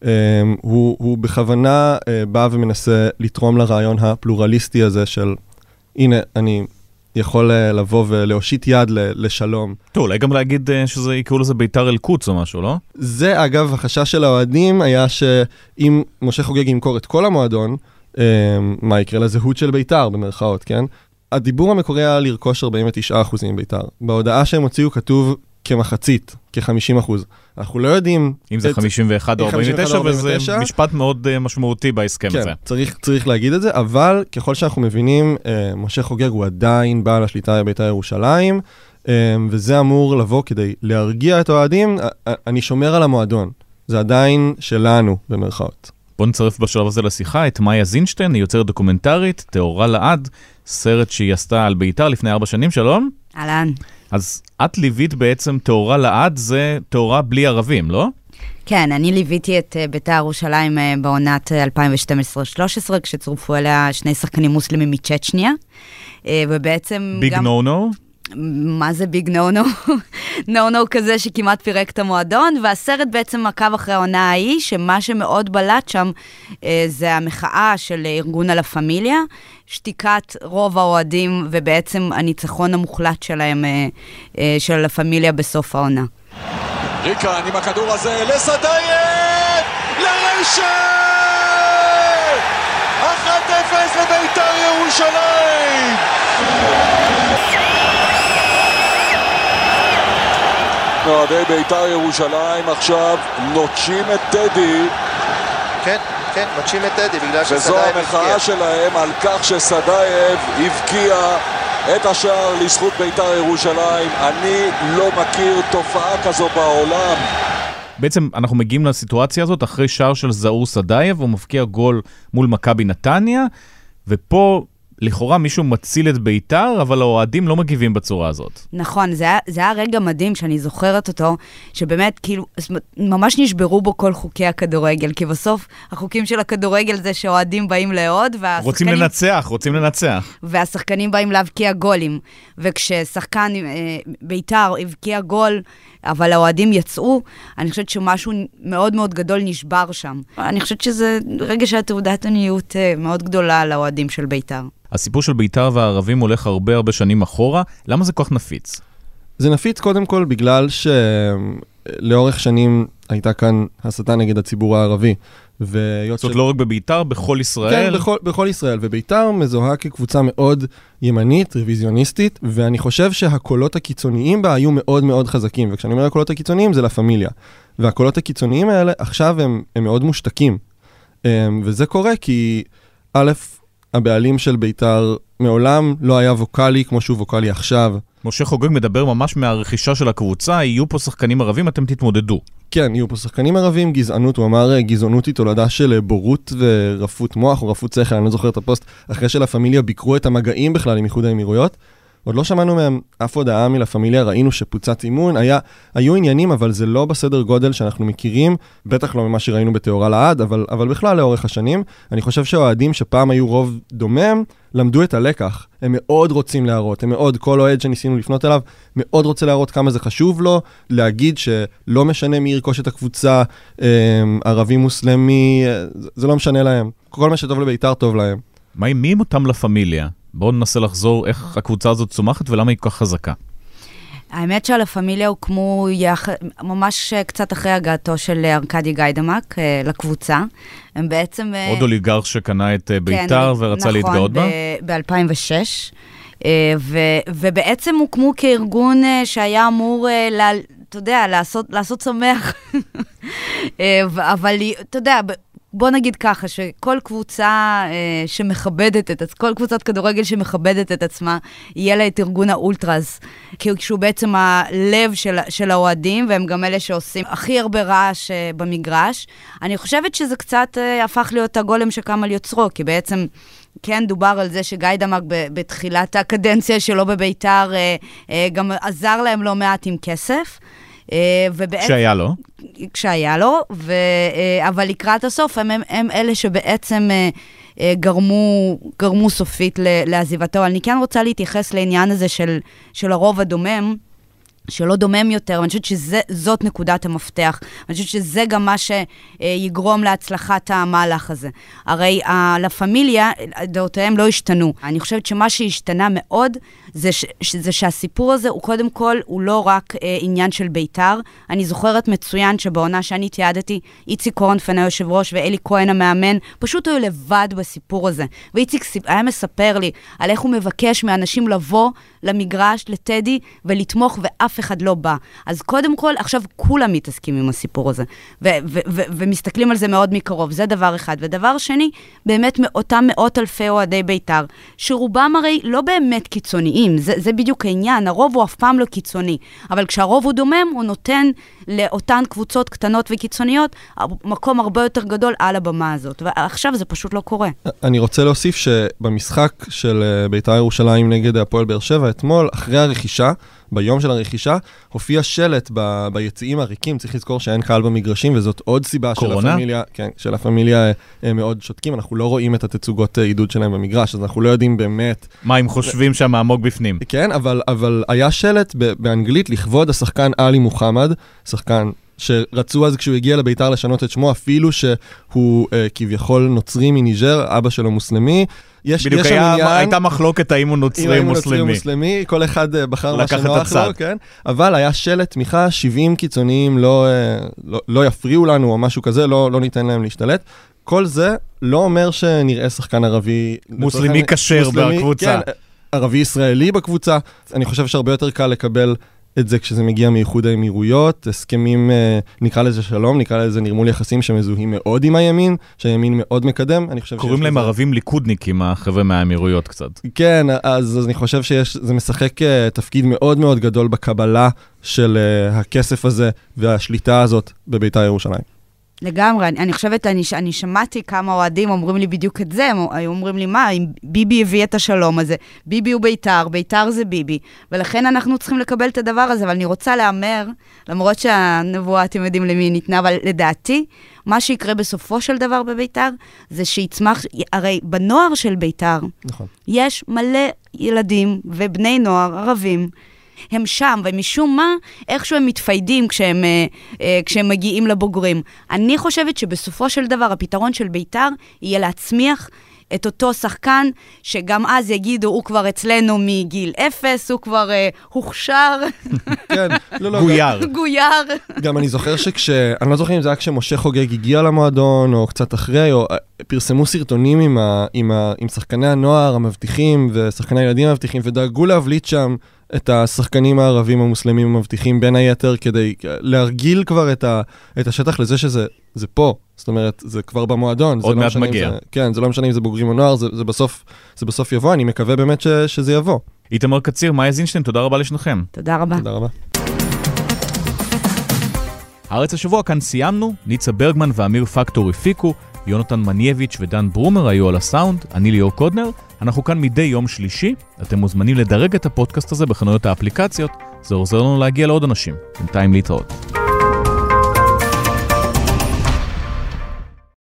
הוא, הוא בכוונה בא ומנסה לתרום לרעיון הפלורליסטי הזה של, הנה, אני יכול לבוא ולהושיט יד לשלום. טוב, אולי גם להגיד שזה יקראו לזה בית"ר אל-קודס או משהו, לא? זה, אגב, החשש של האוהדים היה שאם משה חוגג ימכור את כל המועדון, מה יקרה לזהות של בית"ר במרכאות, כן? הדיבור המקורי היה לרכוש ארבעים ותשעה אחוז בית"ר. בהודעה שהם הוציאו כתוב כמחצית, כ-חמישים אחוז. אנחנו לא יודעים... אם זה חמישים ואחת או ארבעים ותשע, וזה משפט מאוד משמעותי בהסכם הזה. כן, צריך, צריך להגיד את זה, אבל ככל שאנחנו מבינים, משה חוגג הוא עדיין בעל השליטה בבית"ר ירושלים, וזה אמור לבוא כדי להרגיע את האוהדים. אני שומר על המועדון. זה עדיין שלנו, במרכאות. בוא נצרף בשלב הזה לשיחה את מאיה זינשטיין, היא יוצרת דוקומנטרית, תאורה לעד, סרט שהיא עשתה על בית"ר לפני ארבע שנים, שלום? אהלן. אז את ליווית בעצם תאורה לעד, זה תאורה בלי ערבים, לא? כן, אני ליוויתי את בית"ר ירושלים בעונת אלפיים ושתים עשרה שלוש עשרה, כשצורפו אליה שני שחקנים מוסלמים מצ'צ'ניה, ובעצם ביג נו נו? מה זה ביג נו נו? נו נו כזה שכמעט פירק את המועדון, והסרט בעצם עקב אחרי העונה ההיא, שמה שמאוד בלט שם זה המחאה של ארגון על הפמיליה, שתיקת רוב האוהדים ובעצם הניצחון המוחלט שלהם, של הפמיליה בסוף העונה. ריקן עם הכדור הזה לסדייב! לרשת! אחת אפס לבית"ר ירושלים! אוהדי בית"ר ירושלים עכשיו נוטשים את טדי. כן, כן, נוטשים את טדי בגלל שסדייב הבקיע. וזו המחאה שלהם על כך שסדייב הבקיע את השער לזכות בית"ר ירושלים. אני לא מכיר תופעה כזו בעולם. בעצם אנחנו מגיעים לסיטואציה הזאת אחרי שער של זאור סדייב, הוא מפקיע גול מול מכבי נתניה, ופה לכאורה מישהו מציל את בית"ר, אבל האוהדים לא מגיבים בצורה הזאת. נכון, זה היה, זה היה רגע מדהים שאני זוכרת אותו, שבאמת כאילו, ממש נשברו בו כל חוקי הכדורגל, כי בסוף החוקים של הכדורגל זה שהאוהדים באים לעוד, והשחקנים... רוצים לנצח, רוצים לנצח. והשחקנים באים להבקיע גולים, וכששחקן בית"ר הבקיע גול, אבל האוהדים יצאו, אני חושבת שמשהו מאוד מאוד גדול נשבר שם. אני חושבת שזה רגע של תעודת עניות מאוד גדולה לאוהדים של בית"ר. הסיפור של בית"ר והערבים הולך הרבה הרבה שנים אחורה, למה זה כל כך נפיץ? זה נפיץ קודם כל בגלל שלאורך שנים הייתה כאן הסתה נגד הציבור הערבי. זאת אומרת, לא רק בבית"ר, בכל ישראל? כן, בכל, בכל ישראל. ובית"ר מזוהה כקבוצה מאוד ימנית, רוויזיוניסטית, ואני חושב שהקולות הקיצוניים בה היו מאוד מאוד חזקים. וכשאני אומר הקולות הקיצוניים, זה לפמיליה. והקולות הקיצוניים האלה, עכשיו הם, הם מאוד מושתקים. וזה קורה כי, א', הבעלים של בית"ר מעולם לא היה ווקלי כמו שהוא ווקלי עכשיו. משה חוגג מדבר ממש מהרכישה של הקבוצה, יהיו פה שחקנים ערבים, אתם תתמודדו. כן, יהיו פה שחקנים ערבים, גזענות, הוא אמר גזענות היא תולדה של בורות ורפות מוח או רפות שכל, אני לא זוכר את הפוסט, אחרי של הפמיליה ביקרו את המגעים בכלל עם איחוד האמירויות, עוד לא שמענו מהם אף הודעה מלה פמיליה, ראינו שפוצץ אימון, היה, היו עניינים, אבל זה לא בסדר גודל שאנחנו מכירים, בטח לא ממה שראינו בתיאורה לעד, אבל, אבל בכלל לאורך השנים. אני חושב שהאוהדים שפעם היו רוב דומם, למדו את הלקח. הם מאוד רוצים להראות, הם מאוד, כל אוהד שניסינו לפנות אליו, מאוד רוצה להראות כמה זה חשוב לו, להגיד שלא משנה מי ירכוש את הקבוצה, ערבי מוסלמי, זה לא משנה להם. כל מה שטוב לבית"ר טוב להם. מה עם מי עם אותם לפמיליה? בואו ננסה לחזור איך הקבוצה הזאת צומחת ולמה היא כל כך חזקה. האמת שעל הפמיליה הוקמו יח... ממש קצת אחרי הגעתו של ארקדי גיידמק לקבוצה. הם בעצם... עוד אוליגרך שקנה את בית"ר כן, ורצה נכון, להתגאות בה? נכון, ב-אלפיים ושש. ו... ובעצם הוקמו כארגון שהיה אמור, לה... אתה יודע, לעשות, לעשות שמח. אבל אתה יודע... בוא נגיד ככה, שכל קבוצה אה, שמכבדת את עצמה, כל קבוצת כדורגל שמכבדת את עצמה, יהיה לה את ארגון האולטרס, כי שהוא בעצם הלב של, של האוהדים, והם גם אלה שעושים הכי הרבה רעש אה, במגרש. אני חושבת שזה קצת אה, הפך להיות הגולם שקם על יוצרו, כי בעצם כן דובר על זה שגיידמק בתחילת הקדנציה שלו בביתר, אה, אה, גם עזר להם לא מעט עם כסף. כשהיה לו. כשהיה לו, ו, אבל לקראת הסוף הם, הם, הם אלה שבעצם גרמו, גרמו סופית לעזיבתו. אני כן רוצה להתייחס לעניין הזה של, של הרוב הדומם, שלא דומם יותר, ואני חושבת שזאת נקודת המפתח. אני חושבת שזה גם מה שיגרום להצלחת המהלך הזה. הרי לפמיליה, דעותיהם לא השתנו. אני חושבת שמה שהשתנה מאוד, זה, ש, זה שהסיפור הזה הוא קודם כל, הוא לא רק אה, עניין של ביתר. אני זוכרת מצוין שבעונה שאני תיעדתי, איציק קורנפן היושב ראש ואלי כהן המאמן, פשוט היו לבד בסיפור הזה. ואיציק היה מספר לי על איך הוא מבקש מאנשים לבוא למגרש, לטדי, ולתמוך, ואף אחד לא בא. אז קודם כל, עכשיו כולם מתעסקים עם הסיפור הזה, ו- ו- ו- ומסתכלים על זה מאוד מקרוב. זה דבר אחד. ודבר שני, באמת אותם מאות אלפי אוהדי ביתר, שרובם הרי לא באמת קיצוניים. זה, זה בדיוק העניין. הרוב הוא אף פעם לא קיצוני. אבל כשהרוב הוא דומם, הוא נותן לאותן קבוצות קטנות וקיצוניות, מקום הרבה יותר גדול על הבמה הזאת. ועכשיו זה פשוט לא קורה. אני רוצה להוסיף שבמשחק של ביתר ירושלים נגד הפועל באר שבע, אתמול, אחרי הרכישה, ביום של הרכישה, הופיע שלט ב- ביציעים הריקים, צריך לזכור שאין קהל במגרשים, וזאת עוד סיבה של הפמיליה, כן, של הפמיליה מאוד שותקים, אנחנו לא רואים את התצוגות עידוד שלהם במגרש, אז אנחנו לא יודעים באמת... מה הם חושבים שם עמוק בפנים. כן, אבל, אבל היה שלט ב- באנגלית לכבוד השחקן אלי מוחמד, שחקן שרצו אז כשהוא הגיע לביתר לשנות את שמו, אפילו שהוא אה, כביכול נוצרי מניג'ר, אבא שלו מוסלמי. יש, בדיוק יש היה, עניין, הייתה מחלוקת האם הוא נוצרי או מוסלמי. מוסלמי. כל אחד uh, בחר מה שנוח לו, כן? אבל היה שלט תמיכה, שבעים קיצוניים לא, uh, לא, לא יפריעו לנו או משהו כזה, לא, לא ניתן להם להשתלט. כל זה לא אומר שנראה שחקן ערבי... מוסלמי קשר בקבוצה. כן, ערבי ישראלי בקבוצה. אני חושב שהרבה יותר קל לקבל את זה כשזה מגיע מאיחוד האמירויות, הסכמים, נקרא לזה שלום, נקרא לזה נרמול יחסים שמזוהים מאוד עם הימין, שהימין מאוד מקדם. קוראים להם ערבים ליכודניקים, החבר'ה מהאמירויות קצת. כן, אז, אז אני חושב שזה משחק תפקיד מאוד מאוד גדול בקבלה של הכסף הזה והשליטה הזאת בביתר ירושלים. לגמרי, אני, אני חושבת, אני, אני שמעתי כמה אוהדים אומרים לי בדיוק את זה, הם אומרים לי, מה, אם ביבי הביא את השלום הזה, ביבי הוא ביתר, ביתר זה ביבי, ולכן אנחנו צריכים לקבל את הדבר הזה, אבל אני רוצה לאמר, למרות שהנבואה, אתם יודעים למי ניתנה, אבל לדעתי, מה שיקרה בסופו של דבר בביתר, זה שיצמח, הרי בנוער של ביתר, נכון. יש מלא ילדים ובני נוער ערבים, הם שם, ומשום מה, איכשהו הם מתפיידים כשהם, אה, אה, כשהם מגיעים לבוגרים. אני חושבת שבסופו של דבר, הפתרון של ביתר יהיה להצמיח את אותו שחקן, שגם אז יגידו, הוא כבר אצלנו מגיל אפס, הוא כבר אה, הוכשר. כן, לא, לא. גויר. גויר. גם אני זוכר שכש... אני לא זוכר אם זה היה כשמשה חוגג הגיע למועדון, או קצת אחרי, או פרסמו סרטונים עם, ה... עם, ה... עם שחקני הנוער המבטיחים, ושחקני הילדים המבטיחים, ודאגו להבליט שם את השחקנים הערבים המוסלמים המבטיחים, בין היתר, כדי להרגיל כבר את, ה... את השטח לזה שזה זה פה. זאת אומרת, זה כבר במועדון. עוד מעט לא מגיע. זה... כן, זה לא משנה אם זה בוגרים או נוער, זה, זה, בסוף, זה בסוף יבוא. אני מקווה באמת ש... שזה יבוא. איתמר קציר, מאיה זינשטיין, תודה רבה לשניכם. תודה רבה. תודה רבה. הארץ השבוע כאן סיימנו, ניצה ברגמן ואמיר פקטור הפיקו, יונתן מנייביץ' ודן ברומר היו על הסאונד, אני ליאור קודנר. אנחנו כאן מדי יום שלישי, אתם מוזמנים לדרג את הפודקאסט הזה בחנויות האפליקציות, זה עוזר לנו להגיע לעוד אנשים. בינתיים להתראות.